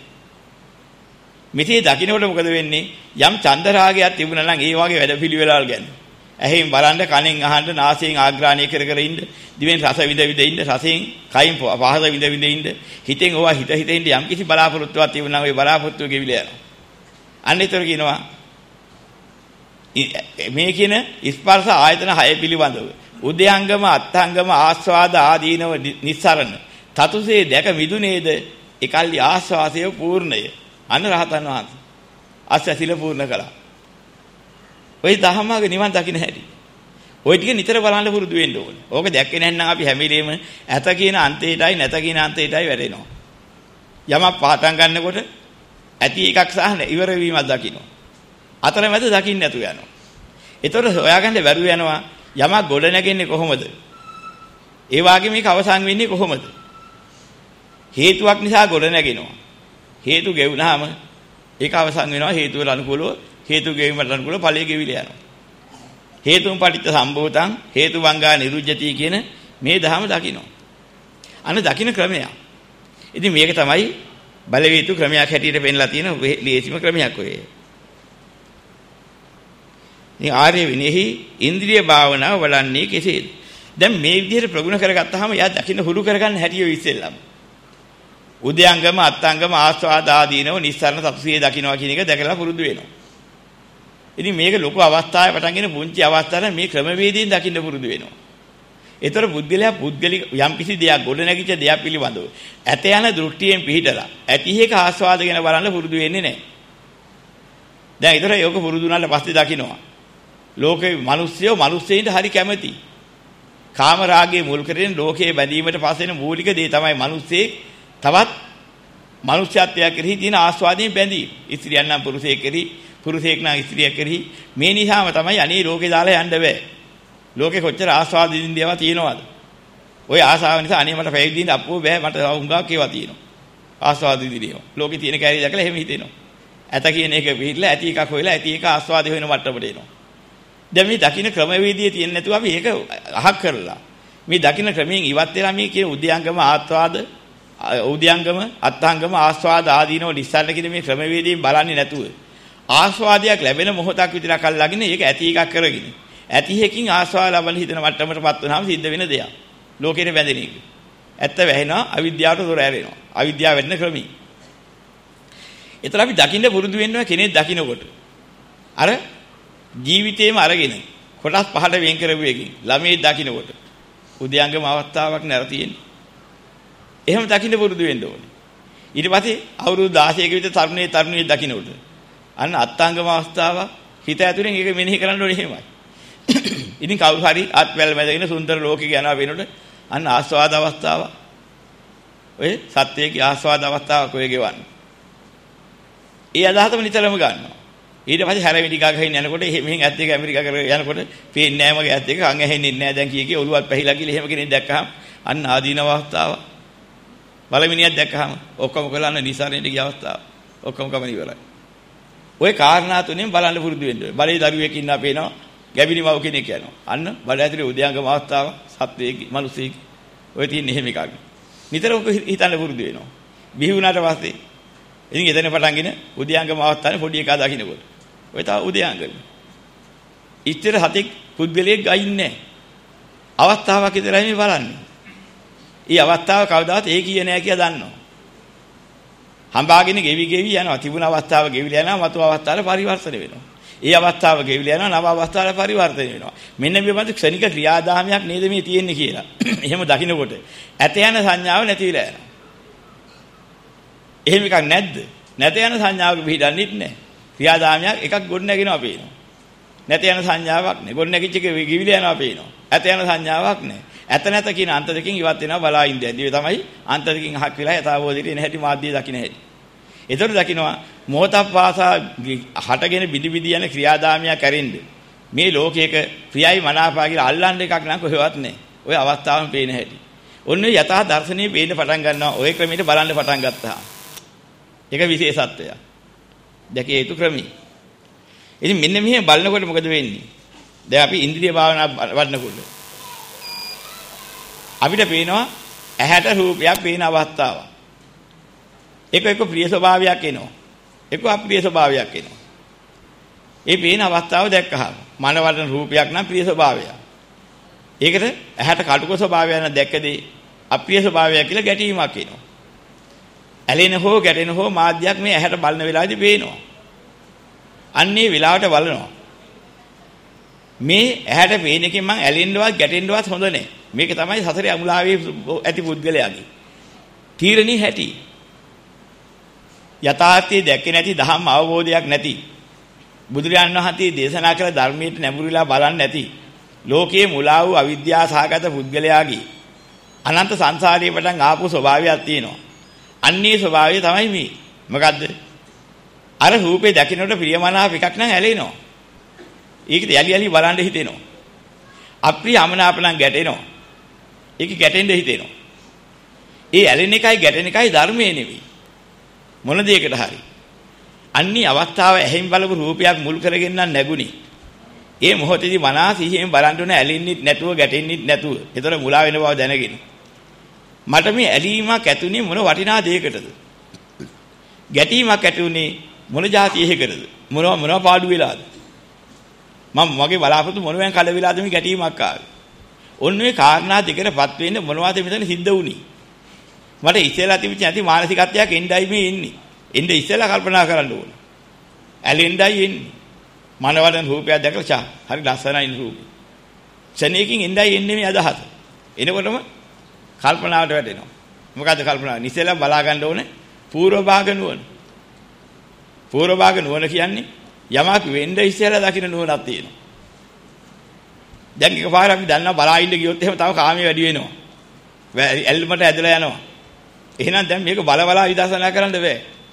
මෙතේ දකින්නකොට මොකද වෙන්නේ? යම් චන්දරාගයක් තිබුණා නම් ඒ වගේ වැඩ පිළිවෙලවල් ගැන. ඇහෙන් බලන්න, කනෙන් අහන්න, නාසයෙන් ආග්‍රාණය කර කර ඉන්න, දිවෙන් රස විඳ විඳ ඉන්න, රසයෙන් කයින් පහස විඳ විඳ ඉන්න, හිතෙන් ඕවා හිත හිත ඉන්න යම් කිසි බලාපොරොත්තුවක් තිබුණා නම් ඒ බලාපොරොත්තුව ගෙවිලා යනවා. අන්න ඒතර කියනවා මේ කියන ස්පර්ශ ආයතන හය පිළිබඳව උද්‍යංගම, අත්ංගම, ආස්වාද ආදීනව නිස්සාරණ තතුසේ දැක මිදුනේද? ඒකල්ලි ආස්වාසය පූර්ණය. අන්න රහතන් වහන්සේ අස්වැසිල පූර්ණ කළා. ඔය දහමාගේ නිවන් දකින්න හැටි. ඔය ටික නිතර බලන්න පුරුදු වෙන්න ඕනේ. ඕක දැක්කේ නැත්නම් අපි හැම වෙලේම ඇත කියන අන්තයටයි නැත කියන අන්තයටයි වැටෙනවා. යමක් පාටම් ගන්නකොට ඇති එකක් සහ ඉවර වීමක් දකින්න. අතරමැද දකින්න නැතු යනවා. ඒතකොට හොයාගන්න බැරුව යනවා යමක් ගොඩ නැගෙන්නේ කොහොමද? ඒ වාගේ මේක අවසන් වෙන්නේ කොහොමද? හේතුවක් නිසා ගොඩ නැගෙනවා. හේතු ගෙවුනහම ඒක අවසන් වෙනවා හේතුවල අනුකූලව. හේතු ගෙවීමට අනුකූලව ඵලයේ ගෙවිලා යනවා. හේතුන් පටිච්ච සම්භූතං හේතු වංගා නිරුජ්ජති කියන මේ ධහම දකින්න. අන්න දකින්න ක්‍රමය. ඉතින් මේක තමයි බලවේතු ක්‍රමයක් හැටියට පෙන්ලා තියෙන ලේසිම ක්‍රමයක් ඔය. මේ ආර්ය විනේහි ඉන්ද්‍රිය භාවනාව වඩන්නේ කෙසේද? දැන් මේ විදිහට ප්‍රගුණ කරගත්තාම එයා දකින්න හුරු කරගන්න හැටිය ඉස්සෙල්ලම. උද්‍යංගම, අත්ංගම, ආස්වාද ආදීනව නිස්සාරණ තතුසේ දකින්නවා කියන එක දැකලා පුරුදු වෙනවා. ඉතින් මේක ලොකු අවස්ථාවේ පටන්ගෙන පුංචි අවස්ථාවේ මේ ක්‍රමවේදයෙන් දකින්න පුරුදු වෙනවා. ඒතර බුද්ධලයා පුද්ගලික යම් කිසි දෙයක් ගොඩ නැගිච්ච දෙයක් පිළිබඳව ඇත යන දෘෂ්ටියෙන් පිහිටලා ඇති එක ආස්වාද ගැන බලන්න පුරුදු වෙන්නේ නැහැ. දැන් ඒතර යෝග පුරුදු වුණාට පස්සේ දකින්නවා. ලෝකේ මිනිස්සුયો මිනිස්සෙයින්ට හරි කැමති. කාම රාගයේ මුල් කරගෙන ලෝකයේ බැඳීමට පස්සෙන මූලික දේ තමයි මිනිස්සේ තවත් මනුෂ්‍යත්වය කෙරෙහි තියෙන ආස්වාදයෙන් බැඳීම. ස්ත්‍රියක් නම් පුරුෂයෙක් කෙරෙහි, පුරුෂයෙක් නම් ස්ත්‍රියක් කෙරෙහි. මේ නිසාම තමයි අනේ ලෝකේ දාලා යන්න බෑ. ලෝකේ කොච්චර ආස්වාද විඳිනවා තියෙනවද? ওই ආසාව නිසා අනේ මට පැවිදිින්න අපෝ බෑ මට හුඟක් ඒවා තියෙනවා. ආස්වාද විඳිනවා. ලෝකේ තියෙන කැරි දැකලා එහෙම හිතෙනවා. ඇත කියන එක පිළිලා ඇති එකක් හොයලා ඇති එක ආස්වාද වෙන මට්ටමට එනවා. දැන් මේ දකින්න ක්‍රමවේදියේ තියෙන්නේ නැතුව අපි ඒක අහක් කරලා මේ දකින්න ක්‍රමයෙන් ඉවත් වෙලා මේ කියන උද්‍යංගම ආස්වාද උද්‍යංගම අත්ංගම ආස්වාද ආදීනව නිස්සාරණ කියන මේ ක්‍රමවේදයෙන් බලන්නේ නැතුව ආස්වාදයක් ලැබෙන මොහොතක් විතරක් අල්ලගෙන ඒක ඇති එකක් කරගෙන ඇති එකකින් ආස්වාද ලබන හිතන මට්ටමටපත් වුනහම සිද්ධ වෙන දෙයක් ලෝකෙට බැඳෙන එක. ඇත්ත වැහෙනවා අවිද්‍යාවට දොර ඇරෙනවා. අවිද්‍යාව වෙන්න ක්‍රමී. ඒතර අපි දකින්න පුරුදු වෙනවා කෙනෙක් දකින්නකොට. අර ජීවිතේම අරගෙන කොටස් පහට වෙන් කරපු එකකින් ළමයි දකින්නකොට උද්‍යංගම අවස්ථාවක් නතර තියෙන්නේ. එහෙම දකින්න පුරුදු වෙන්න ඕනේ. ඊට පස්සේ අවුරුදු දහසක විතර තරුණයේ තරුණිය දකින්නකොට අන්න අත්ංගම අවස්ථාව හිත ඇතුලෙන් ඒක මෙනෙහි කරන්න ඕනේ එහෙමයි. ඉතින් කවුරු හරි අත්වැල් මැදගෙන සුන්දර ලෝකෙක යනවා වෙනකොට අන්න ආස්වාද අවස්ථාව ඔය සත්‍යයේ ආස්වාද අවස්ථාවක් ඔය ගෙවන්න. ඒ අදහසම නිතරම ගන්නවා. ඊට පස්සේ හැරෙවි ටිකක් ගහින් යනකොට මෙහෙන් ඇත් දෙක ඇමරිකා කරගෙන යනකොට පේන්නේ නැහැ මගේ ඇත් දෙක අං ඇහෙන්නේ නැහැ දැන් කී කී ඔළුවත් පැහිලා කියලා එහෙම කෙනෙක් දැක්කහම අන්න ආදීන අවස්ථාව බලමිනියක් දැක්කහම ඔක්කොම කළාන නිසාරේට ගිය අවස්ථාව ඔක්කොම කමන ඉවරයි. ওই කාරණා තුනෙන් බලන්න පුරුදු වෙන්න ඕනේ. බලේ දරුවෙක් ඉන්නා පේනවා ගැබිලි මව් කෙනෙක් යනවා. අන්න බඩ ඇතුලේ උද්‍යංගම අවස්ථාව සත්වයේ මිනිසෙක් ඔය තියෙන එහෙම එකක්. නිතර ඔක හිතන්න පුරුදු වෙනවා. බිහි වුණාට පස්සේ ඉතින් එතන පටන්ගෙන උද්‍යංගම අවස්ථාවේ පොඩි එකා දකින්නකොට ඔය තා උද්‍යංගම. ඉච්ඡර හතෙක් පුද්ගලයෙක් ගයින්නේ අවස්ථාවක් විතරයි මේ බලන්නේ. ඊ අවස්ථාව කවදාවත් ඒ කියේ නෑ කියලා දන්නවා. හම්බාගෙන ගෙවි ගෙවි යනවා. තිබුණ අවස්ථාව ගෙවිලා යනවා. මතු අවස්ථාවට පරිවර්තන වෙනවා. ඒ අවස්ථාව ගෙවිලා යනවා. නව අවස්ථාවට පරිවර්තන වෙනවා. මෙන්න මේ බඳු ක්ෂණික ක්‍රියාදාමයක් නේද මේ තියෙන්නේ කියලා. එහෙම දකින්නකොට ඇත යන සංඥාව නැති වෙලා යනවා. එහෙම එකක් නැද්ද? නැත යන සංඥාවක පිළිදන්නෙත් නැහැ. ක්‍රියාදාමයක් එකක් ගොඩ නැගෙනවා පේනවා. නැත යන සංඥාවක් නැහැ. ගොඩ නැගිච්ච එක ගෙවිලා යනවා පේනවා. ඇත යන සංඥාවක් නැහැ. ඇත නැත කියන අන්ත දෙකකින් ඉවත් වෙනවා බලා ඉඳියදී. ඒ තමයි අන්ත දෙකකින් අහක් වෙලා යථාබෝධයට එන හැටි මාධ්‍ය දකින්න හැටි. ඒතර දකින්නවා මොහොතක් පාසා හටගෙන බිදි බිදි යන ක්‍රියාදාමයක් ඇරෙන්න. මේ ලෝකයක ප්‍රියයි මනාපා කියලා අල්ලන්න එකක් නම් කොහෙවත් නැහැ. ওই අවස්ථාවම පේන හැටි. ඔන්න යථා දර්ශනීය පේන්න පටන් ගන්නවා. ওই ක්‍රමයට බලන්න පටන් ගත්තා. ඒක විශේෂත්වයක්. දැකිය යුතු ක්‍රමී. ඉතින් මෙන්න මෙහෙම බලනකොට මොකද වෙන්නේ? දැන් අපි ඉන්ද්‍රිය භාවනා වඩනකොට අපිට පේනවා ඇහැට රූපයක් පේන අවස්ථාවක්. ඒක එක ප්‍රිය ස්වභාවයක් එනවා. ඒක අප්‍රිය ස්වභාවයක් එනවා. ඒ පේන අවස්ථාව දැක්කහම මනවලන රූපයක් නම් ප්‍රිය ස්වභාවයක්. ඒකට ඇහැට කටුක ස්වභාවය නම් දැක්කදී අප්‍රිය ස්වභාවයක් කියලා ගැටීමක් එනවා. ඇලෙන හෝ ගැටෙන හෝ මාධ්‍යයක් මේ ඇහැට බලන වෙලාවේදී පේනවා. අන්නේ වෙලාවට බලනවා. මේ ඇහැට පේන එකෙන් මං ඇලෙන්නවත් ගැටෙන්නවත් හොඳ නැහැ. මේක තමයි සසරේ අමුලාවේ ඇති පුද්ගලයාගේ තීරණී හැටි. යථාර්ථයේ දැක්කේ නැති ධම්ම අවබෝධයක් නැති බුදුරජාණන් වහන්සේ දේශනා කළ ධර්මයට නැඹුරුලා බලන්නේ නැති ලෝකයේ මුලා වූ අවිද්‍යාව සහගත පුද්ගලයාගේ අනන්ත සංසාරයේ පටන් ආපු ස්වභාවයක් තියෙනවා. අන්නේ ස්වභාවය තමයි මේ. මොකද්ද? අර රූපේ දකින්නට ප්‍රියමනාප එකක් නම් ඇලෙනවා. ඒකද යලි යලි බලන්න හිතෙනවා. අප්‍රිය අමනාප නම් ගැටෙනවා. ඒක ගැටෙන්න හිතෙනවා. ඒ ඇලෙන එකයි ගැටෙන එකයි ධර්මයේ නෙවෙයි. මොන දෙයකට හරි. අන්නේ අවස්ථාව ඇහෙන් බලපු රූපයක් මුල් කරගෙන නම් නැගුණේ. ඒ මොහොතේදී මනස සිහියෙන් බලන්න ඕන ඇලෙන්නෙත් නැතුව ගැටෙන්නෙත් නැතුව. ඒතර මුලා වෙන බව දැනගෙන. මට මේ ඇලීමක් ඇතුනේ මොන වටිනා දෙයකටද? ගැටීමක් ඇතුනේ මොන જાතිය හේකටද? මොනවා මොනවා පාඩු වෙලාද? මම මගේ බලාපොරොත්තු මොනවෙන් කල වෙලාද මේ ගැටීමක් ආවේ? ඔන්න ඔය කාරණා දෙකටපත් වෙන්න මොනවද මෙතන සිද්ධ වුනේ? මට ඉස්සෙල්ලා තිබිච්ච නැති මානසිකත්වයක් එන්නයි මේ ඉන්නේ. එන්න ඉස්සෙල්ලා කල්පනා කරන්න ඕන. ඇලෙන්නයි එන්නේ. මනවලන රූපයක් දැකලා චා. හරි ලස්සනයි රූපේ. ක්ෂණයකින් එන්නයි එන්නේ මේ අදහස. එනකොටම කල්පනාවට වැටෙනවා. මොකද්ද කල්පනාව? ඉස්සෙල්ලා බලා ගන්න ඕනේ පූර්ව භාග නුවණ. පූර්ව භාග නුවණ කියන්නේ යමක් වෙන්න ඉස්සෙල්ලා දකින්න නුවණක් තියෙනවා. දැන් එකපාර අපි දන්නවා බලා ඉන්න ගියොත් එහෙම තව කාමයේ වැඩි වෙනවා. ඇල්මට ඇදලා යනවා. එහෙනම් දැන් මේක බල බලා විදර්ශනා කරන්න බෑ.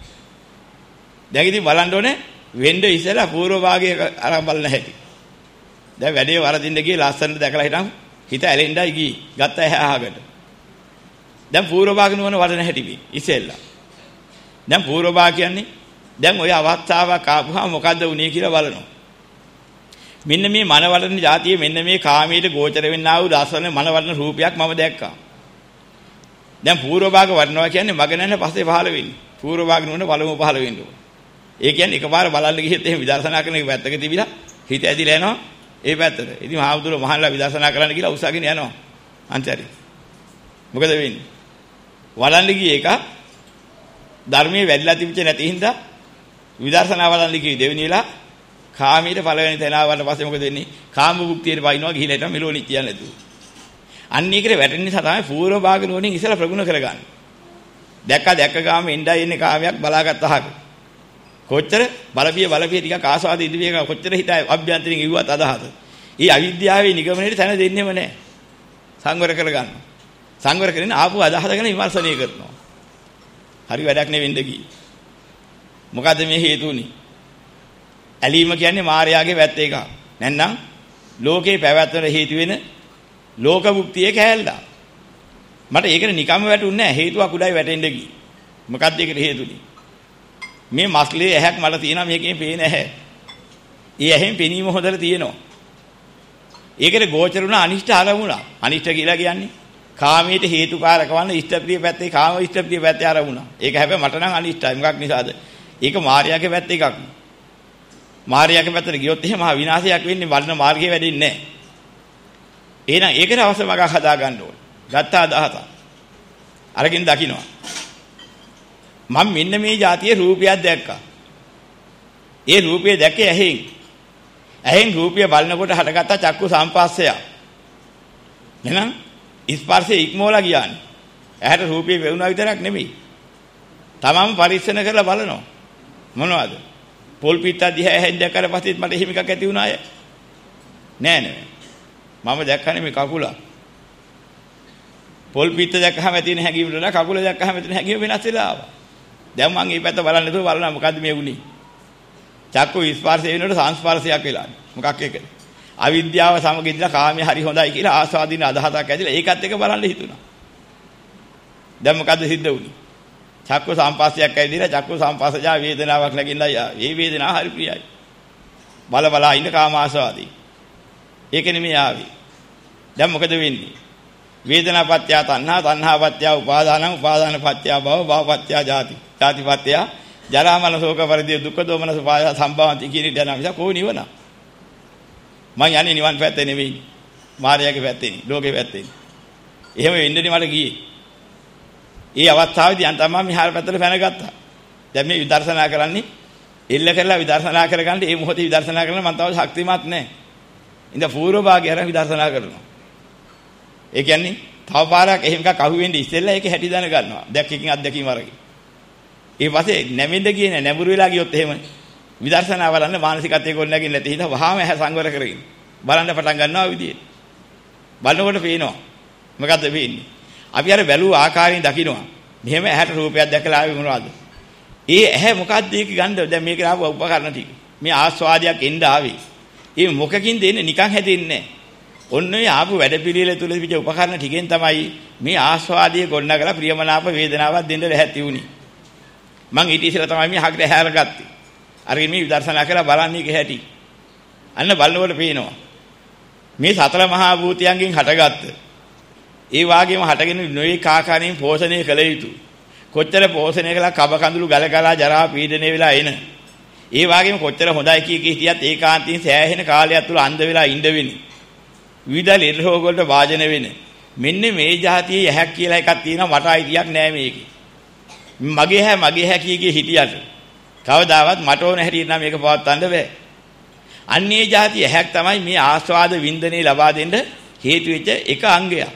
දැන් ඉතින් බලන්න ඕනේ වෙන්න ඉස්සෙල්ලා පූර්ව භාගයේ අරන් බලන්න හැටි. දැන් වැඩේ වරදින්න ගියේ ලස්සනට දැකලා හිටන් හිත ඇලෙන්නයි ගියේ. ගත්ත ඇහහකට. දැන් පූර්ව භාග නුවණ වඩන හැටි මේ ඉස්සෙල්ලා. දැන් පූර්ව භාග කියන්නේ දැන් ওই අවස්ථාවක් ආවම මොකද්ද වුනේ කියලා බලනවා. මෙන්න මේ මනවලන જાතිය මෙන්න මේ කාමයට ගෝචර වෙන්නා වූ දර්ශන මනවලන රූපයක් මම දැක්කා. දැන් පූර්ව භාග වඩනවා කියන්නේ මග නැන පස්සේ පහළ වෙන්නේ. පූර්ව භාග නුවණ බලමු පහළ වෙන්න ඕන. ඒ කියන්නේ එකපාර බලන්න ගියෙත් එහෙම විදර්ශනා කරන එක පැත්තක තිබිලා හිත ඇදිලා යනවා ඒ පැත්තට. ඉතින් මහාවුදුර මහල්ලා විදර්ශනා කරන්න කියලා උසගෙන යනවා. අන්තරේ. මොකද වෙන්නේ? වඩන්න ගියේ එක ධර්මයේ වැඩිලා තිබිච්ච නැති හින්දා විදර්ශනා වඩන්න ගියේ දෙවෙනි වෙලා කාමීට පළවෙනි තැන ආවට පස්සේ මොකද වෙන්නේ? කාම භුක්තියට වයින්නවා ගිහිලා හිටම මෙලෝ නිත්‍ය නැතුව. අන්න ඒකට වැටෙන නිසා තමයි පූර්ව භාග නෝනින් ඉස්සලා ප්‍රගුණ කරගන්නේ. දැක්ක දැක්ක ගාම එන්නයි එන්නේ කාමයක් බලාගත්ත අහක. කොච්චර බලපිය බලපිය ටිකක් ආස්වාද ඉදිරිය කොච්චර හිතයි අභ්‍යන්තරින් ඉවුවත් අදහත. ඊ අවිද්‍යාවේ නිගමනයේ තැන දෙන්නෙම නැහැ. සංවර කරගන්න. සංවර කරගෙන ආපු අදහස ගැන විමර්ශනය කරනවා. හරි වැඩක් නෙවෙන්න ගියේ. මොකද්ද මේ හේතුුනේ? ඇලීම කියන්නේ මායාවේ වැත්ත එකක්. නැත්නම් ලෝකේ පැවැත්මට හේතු වෙන ලෝක භුක්තියේ කැලලා. මට ඒකට නිකම්ම වැටුන්නේ නැහැ. හේතුවක් උඩයි වැටෙන්න ගියේ. මොකද්ද ඒකට හේතුනේ? මේ මස්ලේ ඇහැක් මට තියෙනවා මේකේ පේන ඇහැ. ඒ ඇහෙන් පෙනීම හොඳට තියෙනවා. ඒකට ගෝචර වුණා අනිෂ්ඨ ආරමුණා. අනිෂ්ඨ කියලා කියන්නේ කාමයට හේතුකාරක වන ඉෂ්ඨප්‍රිය පැත්තේ කාම ඉෂ්ඨප්‍රිය පැත්තේ ආරමුණා. ඒක හැබැයි මට නම් අනිෂ්ඨයි. මොකක් නිසාද? ඒක මායාවේ පැත්ත එකක්. මායාවේ පැත්තට ගියොත් එහෙම මහා විනාශයක් වෙන්නේ වඩන මාර්ගයේ වැඩින්නේ නැහැ. එහෙනම් ඒකට අවශ්‍ය මගක් හදා ගන්න ඕනේ. ගත්තා දහත. අරකින් දකින්නවා. මම මෙන්න මේ જાතියේ රූපයක් දැක්කා. ඒ රූපය දැක්කේ ඇහෙන්. ඇහෙන් රූපය බලනකොට හටගත්ත චක්කු සම්පස්සය. එහෙනම් ස්පර්ශය ඉක්මෝලා ගියානේ. ඇහැට රූපය වෙවුනා විතරක් නෙමෙයි. තමම පරිස්සන කරලා බලනවා. මොනවද? පොල් පිටක් දිහා ඇහෙන් දැක්කට පස්සෙත් මට එහෙම එකක් ඇති වුණාය. නෑ නෑ. මම දැක්කනේ මේ කකුල. පොල් පිට දැක්කහම ඇති වෙන හැඟීම වල කකුල දැක්කහම ඇති වෙන හැඟීම වෙනස් වෙලා ආවා. දැන් මම මේ පැත්ත බලන්න නේද බලනවා මොකද්ද මේ වුනේ? චක්කු ස්පර්ශය වෙනකොට සංස්පර්ශයක් වෙලා. මොකක් එකද? අවිද්‍යාව සමග ඉඳලා කාමයේ හරි හොඳයි කියලා ආස්වාදින අදහසක් ඇතිලා ඒකත් එක බලන්න හිතුණා. දැන් මොකද්ද සිද්ධ වුනේ? චක්කු සංපස්සයක් ඇවිදලා චක්කු සංපස්සජා වේදනාවක් නැගින්නයි ආවේ. මේ වේදනාව හරි ප්‍රියයි. බල බලා ඉන්න කාම ආස්වාදී. ඒක නෙමෙයි ආවේ. දැන් මොකද වෙන්නේ? වේදනාපත්‍ය තණ්හා තණ්හාපත්‍ය උපාදානං උපාදානපත්‍ය භව භවපත්‍ය ජාති ජාතිපත්‍ය ජරා මරණ ශෝක පරිදේ දුක්ඛ දෝමන සුපාය සම්භවಂತಿ කියන ඉඳ යනවා. මිස කොහොම නිවන? මං යන්නේ නිවන් පැත්තේ නෙවෙයි. මායාවේ පැත්තේ නේ. ලෝකේ පැත්තේ නේ. එහෙම වෙන්නනේ මට ගියේ. ඒ අවස්ථාවේදී අන් තමයි මිහාර පැත්තට පැනගත්තා. දැන් මේ විදර්ශනා කරන්නේ එල්ල කරලා විදර්ශනා කරගන්න මේ මොහොතේ විදර්ශනා කරන මම තව ශක්තිමත් නැහැ. ඉඳ පූර්ව භාගය අර විදර්ශනා කරනවා. ඒ කියන්නේ තව පාරක් එහෙම එකක් අහුවෙන්නේ ඉස්සෙල්ලා ඒක හැටි දැන ගන්නවා. දැක්කකින් අත්දැකීම අරගෙන. ඊ පස්සේ නැමෙන්න ගියේ නෑ. නැඹුරු වෙලා ගියොත් එහෙම විදර්ශනා බලන්න මානසිකත්වයේ ගොඩ නැගින්න නැති හින්දා වහාම ඇහැ සංවර කරගෙන බලන්න පටන් ගන්නවා විදියට. බලනකොට පේනවා. මොකද්ද වෙන්නේ? අපි අර බැලුව ආකාරයෙන් දකින්නවා. මෙහෙම ඇහැට රූපයක් දැකලා ආවේ මොනවද? ඒ ඇහැ මොකද්ද ඒක ගන්න දැන් මේක ආව උපකරණ ටික. මේ ආස්වාදයක් එන්න ආවේ. ඒ මොකකින් දෙන්නේ නිකන් හැදෙන්නේ නෑ. ඔන්න ඔය ආපු වැඩපිළිවෙල තුල විදිහ උපකරණ ටිකෙන් තමයි මේ ආස්වාදයේ ගොඩනගලා ප්‍රියමනාප වේදනාවක් දෙන්න ලැහැත්ති වුණේ. මං ඊට ඉස්සෙල්ලා තමයි මේ හකට හැරගත්තේ. අරගෙන මේ විදර්ශනා කරලා බලන්නේ ඒක හැටි. අන්න බලනකොට පේනවා. මේ සතර මහා භූතයන්ගෙන් හටගත්ත. ඒ වාගේම හටගෙන නොයේ කාකාරයෙන් පෝෂණය කළ යුතු. කොච්චර පෝෂණය කළා කබ කඳුළු ගල ගලා ජරා පීඩණය වෙලා එන. ඒ වාගේම කොච්චර හොඳයි කිය කී හිටියත් ඒකාන්තයෙන් සෑහෙන කාලයක් තුල අන්ධ වෙලා ඉඳ වෙන්නේ. විවිධ ලෙඩ රෝග වලට වාජන වෙන. මෙන්න මේ જાතියේ ඇහැක් කියලා එකක් තියෙනවා මට අයිතියක් නෑ මේකේ. මගේ හැ මගේ හැ කී කී හිටියට කවදාවත් මට ඕන හැටියට නම් මේක පවත්වන්න බෑ. අන්නේ જાතිය ඇහැක් තමයි මේ ආස්වාද වින්දනේ ලබා දෙන්න හේතු වෙච්ච එක අංගයක්.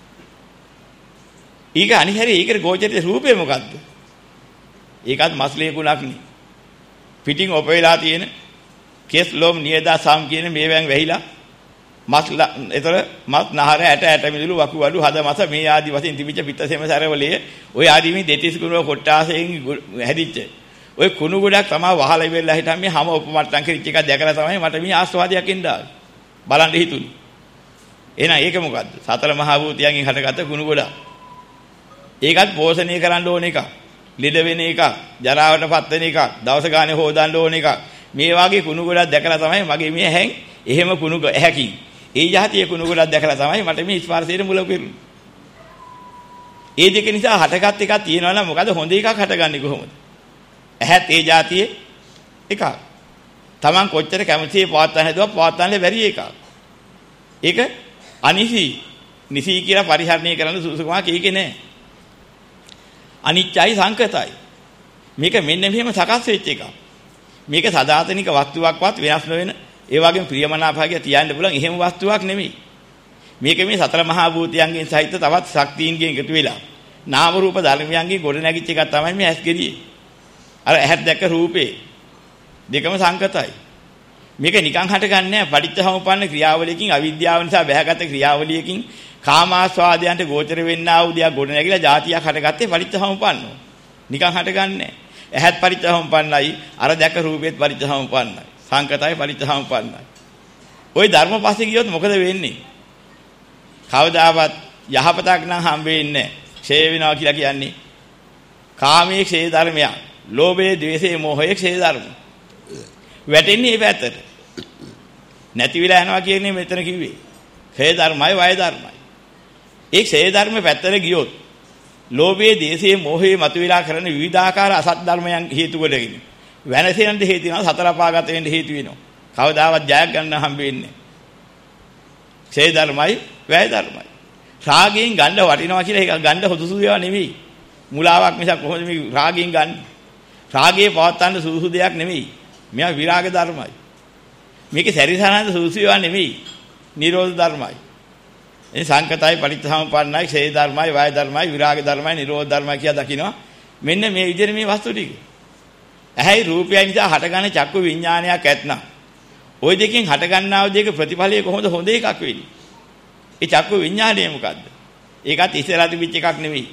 ඊක අනිහැරි ඒකට ගෝචරිත රූපේ මොකද්ද? ඒකත් මස්ලේ කුණක් නේ. පිටින් ඔප වෙලා තියෙන කෙස් ලොම් නියදා සම් කියන මේවෙන් වැහිලා මස් ඒතර මස් නහර ඇට ඇට මිදුළු වකුගඩු හද මස මේ ආදි වශයෙන් තිබිච්ච පිත්තසෙම සැරවලේ ඔය ආදි මේ දෙතිස් කුණුව කොට්ටාසයෙන් හැදිච්ච ඔය කුණු ගොඩක් තමයි වහලා ඉවෙලා හිටන් මේ හැම උපමට්ටම් කිරිච්ච එක දැකලා තමයි මට මේ ආස්වාදයක් එන්න ආවේ බලන්න හිතුනේ. එහෙනම් ඒක මොකද්ද? සතර මහා භූතයන්ගෙන් හටගත්ත කුණු ගොඩක්. ඒකත් පෝෂණය කරන්න ඕන එකක්. ලෙඩ වෙන එකක්, ජරාවටපත් වෙන එකක්, දවස ගානේ හොදන්න ඕන එකක්. මේ වාගේ කුණු ගොඩක් දැකලා තමයි මගේ මේ ඇහෙන් එහෙම කුණු ඇහැකින්. ඒ જાතියේ කුණු ගොඩක් දැකලා තමයි මට මේ ස්පර්ශයේ මුල කෙරුනේ. ඒ දෙක නිසා හටගත් එකක් තියෙනවා නම් මොකද හොඳ එකක් හටගන්නේ කොහොමද? ඇහත් ඒ જાතියේ එකක්. Taman කොච්චර කැමතියි පවත්තන්න හදුවා පවත්තන්න බැරි එකක්. ඒක අනිසි. නිසි කියලා පරිහරණය කරන්න සුසුකමක් ඒකේ නෑ. අනිත්‍යයි සංකතයි. මේක මෙන්න මෙහෙම සකස් වෙච්ච එකක්. මේක සදාතනික වස්තුවක්වත් වෙනස් නොවන ඒ වගේම ප්‍රියමනාපය තියන්න පුළුවන් එහෙම වස්තුවක් නෙමෙයි. මේක මේ සතර මහා භූතයන්ගෙන් සහිත තවත් ශක්තියින්ගෙන් එකතු වෙලා නාම රූප ධර්මයන්ගෙන් ගොඩ නැගිච්ච එකක් තමයි මේ ඇස්ගෙඩියේ. අර ඇහත් දැක්ක රූපේ දෙකම සංකතයි. මේක නිකන් හටගන්නේ නැහැ. පටිච්චසමුප්පන්න ක්‍රියාවලියකින් අවිද්‍යාව නිසා බැහැගත් ක්‍රියාවලියකින් කාමාස්වාදයන්ට ගෝචර වෙන්නා වූ දියා ගොඩ නැගිලා જાතියක් හටගත්තේ පටිච්චසමුප්පන්නෝ. නිකන් හටගන්නේ නැහැ. ඇහත් පරිච්ඡසමුප්පන්නයි අර දැක රූපෙත් පරිච්ඡසමුප්පන්නයි සංකතයි පරිච්ඡසමුප්පන්නයි. ওই ධර්ම පස්සේ ගියොත් මොකද වෙන්නේ? කවදාවත් යහපතක් නම් හම්බෙන්නේ නැහැ. ක්ෂය වෙනවා කියලා කියන්නේ කාමයේ ක්ෂය ධර්මයක්. ලෝභයේ, ද්වේෂයේ, මෝහයේ ක්ෂය ධර්ම. වැටෙන්නේ මේ පැත්තට. නැති විලා යනවා කියන්නේ මෙතන කිව්වේ. ක්ෂය ධර්මයි වය ධර්මයි. ඒ ක්ෂය ධර්ම පැත්තට ගියොත් ලෝභයේ, දේශයේ, මෝහයේ මතුවලා කරන විවිධාකාර අසත් ධර්මයන් හේතු කොටගෙන වෙනසෙන්න හේතු වෙනවා, සතර පාගත වෙන්න හේතු වෙනවා. කවදාවත් ජයක් ගන්න හම්බෙන්නේ නැහැ. ක්ෂය ධර්මයි, වැය ධර්මයි. රාගයෙන් ගන්න වටිනවා කියලා ඒක ගන්න හොදුසු දේවා නෙමෙයි. මුලාවක් මිසක් කොහොමද මේ රාගයෙන් ගන්න? රාගයේ පවත්තන්න සුසු දෙයක් නෙමෙයි. මෙයා විරාග ධර්මයි. මේකේ සැරිසරන සුසු ඒවා නෙමෙයි. නිරෝධ ධර්මයි. ඒ සංකතයි පටිච්චසමුප්පන්නයි ක්ෂය ධර්මයි වය ධර්මයි විරාග ධර්මයි නිරෝධ ධර්මයි කියලා දකිනවා. මෙන්න මේ විදිහට මේ වස්තු ටික. ඇහැයි රූපයයි නිසා හටගන්න චක්කු විඥානයක් ඇත්නම් ওই දෙකෙන් හටගන්නා වූ දෙක ප්‍රතිඵලය කොහොමද හොඳ එකක් වෙන්නේ? ඒ චක්කු විඥානය මොකද්ද? ඒකත් ඉස්සරහ තිබිච්ච එකක් නෙමෙයි.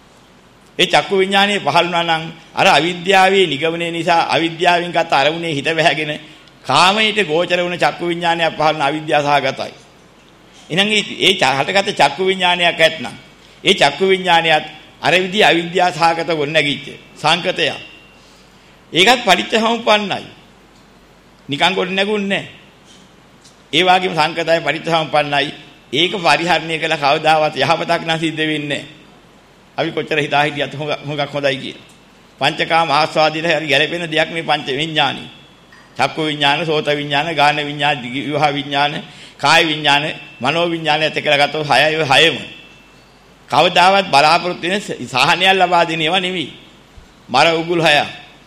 ඒ චක්කු විඥානයේ පහළ වුණා නම් අර අවිද්‍යාවේ නිගමනය නිසා අවිද්‍යාවෙන් ගත අරමුණේ හිත බැහැගෙන කාමයට ගෝචර වුණ චක්කු විඥානයක් පහළ වුණ අවිද්‍යාව සහගතයි. එහෙනම් ඒ හටගත චක්කු විඥානයක් ඇත්නම් ඒ චක්කු විඥානයත් අර විදිහ අවිද්‍යාව සහගත ගොඩ නැගිච්ච සංකතය. ඒකත් පටිච්චසමුප්පන්නයි. නිකන් ගොඩ නැගුන්නේ නැහැ. ඒ වගේම සංකතයි පටිච්චසමුප්පන්නයි. ඒක පරිහරණය කළ කවදාවත් යහපතක් නම් සිද්ධ වෙන්නේ නැහැ. අපි කොච්චර හිතා හිටියත් හොඟක් හොඳයි කියලා. පංචකාම ආස්වාදින හරි ගැලපෙන දෙයක් මේ පංච විඥානි. චක්කු විඥාන, සෝත විඥාන, ගාන විඥාන, දිවහා විඥාන, කාය විඥාන, මනෝ විඥානයත් එක්කලා ගත්තොත් හයයි හයම. කවදාවත් බලාපොරොත්තු වෙන සාහනයක් ලබා දෙන ඒවා නෙමෙයි. මර උගුල් හය.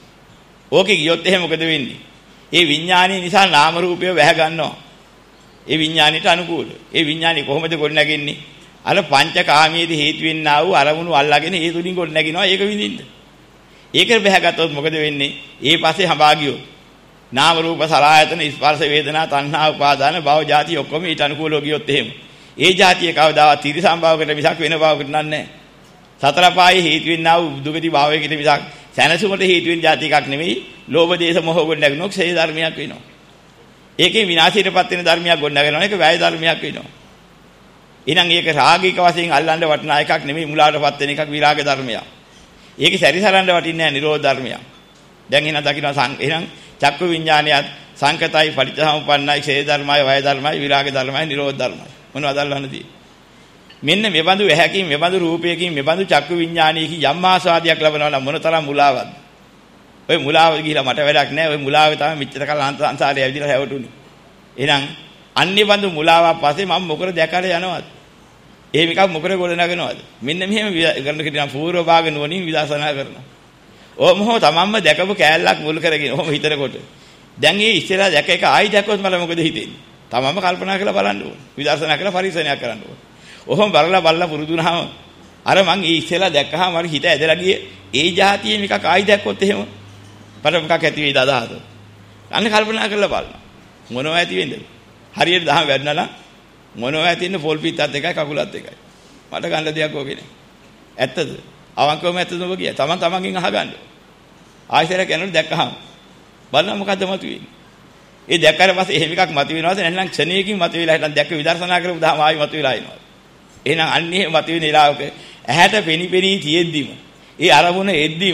ඕකේ ගියොත් එහෙම මොකද වෙන්නේ? ඒ විඥානය නිසා නාම රූපය වැහ ගන්නවා. ඒ විඥාණයට අනුකූල. ඒ විඥානි කොහොමද ගොඩ නැගෙන්නේ? අර පංචකාමයේදී හේතු වෙන්නා වූ අරමුණු අල්ලාගෙන ඒ තුලින් ගොඩ නැගිනවා ඒක විඳින්න. ඒක බැහැගත්තොත් මොකද වෙන්නේ? ඒ පස්සේ හඹා ගියොත් නාම රූප සලආයතන ස්පර්ශ වේදනා තණ්හා උපාදාන භව ජාති ඔක්කොම ඊට අනුකූලව ගියොත් එහෙම. ඒ ජාතිය කවදාවත් තිරිසම්භාවකට මිසක් වෙන භාවකට නන්නේ. සතර පායේ හේතු වෙන්නා වූ දුගති භාවයකට මිසක් සැනසුමට හේතු වෙන ජාති එකක් නෙවෙයි. ලෝභ දේශ මොහ ගොඩ නැගුණොත් ක්ෂය ධර්මයක් වෙනවා. ඒකේ විනාශයටපත් වෙන ධර්මයක් ගොඩ නැගනවා. ඒක වැය ධර්මයක් වෙනවා. එහෙනම් ඒක රාගික වශයෙන් අල්ලන්න වටිනා එකක් නෙමෙයි මුලාටපත් වෙන එකක් විරාග ධර්මයක්. ඒකේ සැරිසරන්න වටින්නේ නැහැ නිරෝධ ධර්මයක්. දැන් එහෙනම් දකින්න එහෙනම් චක්කු විඥානයත් සංකතයි පටිච්චසමුප්පන්නයි ක්ෂය ධර්මයි වය ධර්මයි විරාග ධර්මයි නිරෝධ ධර්මයි. මොනවද අල්ලන්නදී? මෙන්න මෙබඳු ඇහැකින් මෙබඳු රූපයකින් මෙබඳු චක්කු විඥානයකින් යම් ආස්වාදයක් ලබනවා නම් මොනතරම් මුලාවක්ද? ඔය මුලාව ගිහිලා මට වැඩක් නැහැ. ඔය මුලාවේ තමයි මෙච්චර කල් අන්තසාරය ඇවිදලා හැවටුනේ. එහෙනම් අන්නේ බඳු මුලාවක් පස්සේ මම මොකද දැකලා යනවද? එහෙම එකක් මොකද ගොඩ නගනවද? මෙන්න මෙහෙම කරන කෙනා පූර්ව භාග නුවණින් විදර්ශනා කරනවා. ඔහොම තමන්ම දැකපු කෑල්ලක් මුල් කරගෙන ඔහොම හිතනකොට දැන් මේ ඉස්සෙල්ලා දැක එක ආයි දැක්කොත් මට මොකද හිතෙන්නේ? තමන්ම කල්පනා කරලා බලන්න ඕනේ. විදර්ශනා කරලා පරිශීලනයක් කරන්න ඕනේ. ඔහොම බලලා බලලා පුරුදුනහම අර මං ඒ ඉස්සෙල්ලා දැක්කහම මට හිත ඇදලා ගියේ ඒ જાතියෙම එකක් ආයි දැක්කොත් එහෙම මට මොකක් ඇති වෙයිද අදහස? අන්න කල්පනා කරලා බලන්න. මොනව ඇති වෙන්නේ? හරියට දහම වැඩනලා මොනව ඇති ඉන්න පොල් පිටත් එකයි කකුලත් එකයි. මට ගන්න දෙයක් ඕකේ නෑ. ඇත්තද? අවංකවම ඇත්තද ඔබ කිය. තමන් තමන්ගෙන් අහගන්න. ආයෙසර කෙනෙක් දැක්කහම බලන්න මොකද්ද මතුවෙන්නේ? ඒ දැක්කට පස්සේ එහෙම එකක් මතුවෙනවද නැත්නම් ක්ෂණයකින් මතුවෙලා හිටන් දැක්ක විදර්ශනා කරපු දහම ආයෙ මතුවෙලා එනවා. එහෙනම් අන්නේ මතුවෙන ඉලාවක ඇහැට පෙනි පෙනී තියෙද්දිම ඒ අරමුණ එද්දිම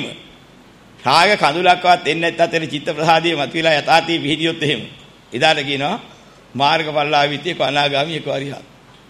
රාග කඳුලක්වත් එන්නේ නැත්නම් චිත්ත ප්‍රසාදයේ මතුවෙලා යථාර්ථයේ පිහිටියොත් එහෙම ඉදාට කියනවා මාර්ගඵලලාවිතේ අනාගාමී එක අරිහත්.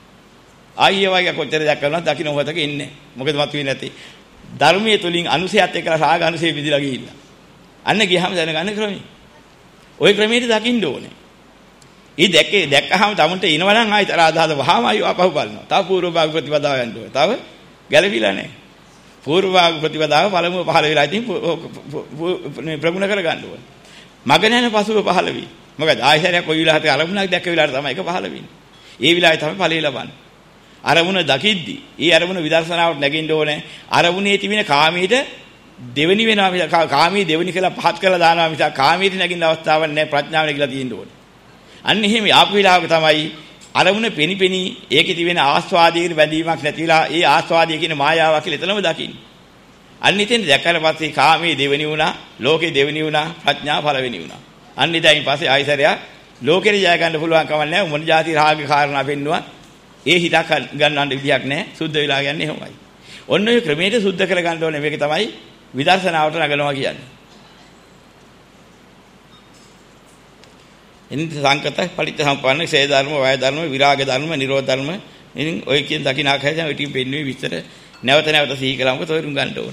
ආයෙ වගේ කොච්චර දැක්කනවද දකින්න මොහොතක ඉන්නේ. මොකද මතුවේ නැති. ධර්මයේ තුලින් අනුසයත් එක්කලා රාග අනුසය විදිලා ගිහිල්ලා. අන්න ගියහම දැනගන්න ක්‍රමයි. ওই ක්‍රමයට දකින්න ඕනේ. ඊ දැක්කේ දැක්කහම තමුන්ට එනවනම් ආයෙතර ආදාද වහම ආයෙ ආපහු බලනවා. තව පූර්ව භාග ප්‍රතිපදාව යන්න ඕනේ. තව ගැළපිලා නැහැ. පූර්ව භාග ප්‍රතිපදාව පළමුව පහළ වෙලා ඉතින් ප්‍රගුණ කර ගන්න ඕනේ. මග නැන පසුව පහළ වෙයි. මොකද ආයතරයක් කොයි විලාහට අරමුණක් දැක්ක විලාහට තමයි ඒක පහළ වෙන්නේ. ඒ විලාහේ තමයි ඵලෙ ලබන්නේ. අරමුණ දකිද්දි ඒ අරමුණ විදර්ශනාවට නැගින්න ඕනේ. අරමුණේ තිබෙන කාමීට දෙවෙනි වෙනවා මිස කාමී දෙවෙනි කියලා පහත් කරලා දානවා මිස කාමීට නැගින්න අවස්ථාවක් නැහැ. ප්‍රඥාව නැගිලා තියෙන්න ඕනේ. අන්න එහෙම ආපු විලාහක තමයි අරමුණ පෙනිපෙනි ඒකේ තිබෙන ආස්වාදයේ බැඳීමක් නැතිලා ඒ ආස්වාදයේ කියන මායාවක් කියලා එතනම දකින්න. අන්න ඉතින් දැක්කට පස්සේ කාමයේ දෙවෙනි වුණා, ලෝකේ දෙවෙනි වුණා, ප්‍රඥා පළවෙනි වුණා. අන්න ඉතින් පස්සේ ආයතරය ලෝකෙට ජය ගන්න පුළුවන් කම නැහැ. මොන જાති රාග කාරණා පෙන්නුවා. ඒ හිතක් ගන්නන්න විදියක් නැහැ. සුද්ධ වෙලා යන්නේ එහෙමයි. ඔන්න ඔය ක්‍රමයට සුද්ධ කර ගන්න ඕනේ. මේක තමයි විදර්ශනාවට නගනවා කියන්නේ. එනිත් සංකත පරිත්‍ය සම්පන්න ක්ෂය ධර්ම, වය ධර්ම, විරාග ධර්ම, නිරෝධ ධර්ම. ඉතින් ඔය කියන දකින්න ආකාරයෙන් ඔය ටික පෙන්වුවේ විස්තර නැවත නැවත සිහි කළාම තේරුම් ගන්න ඕනේ.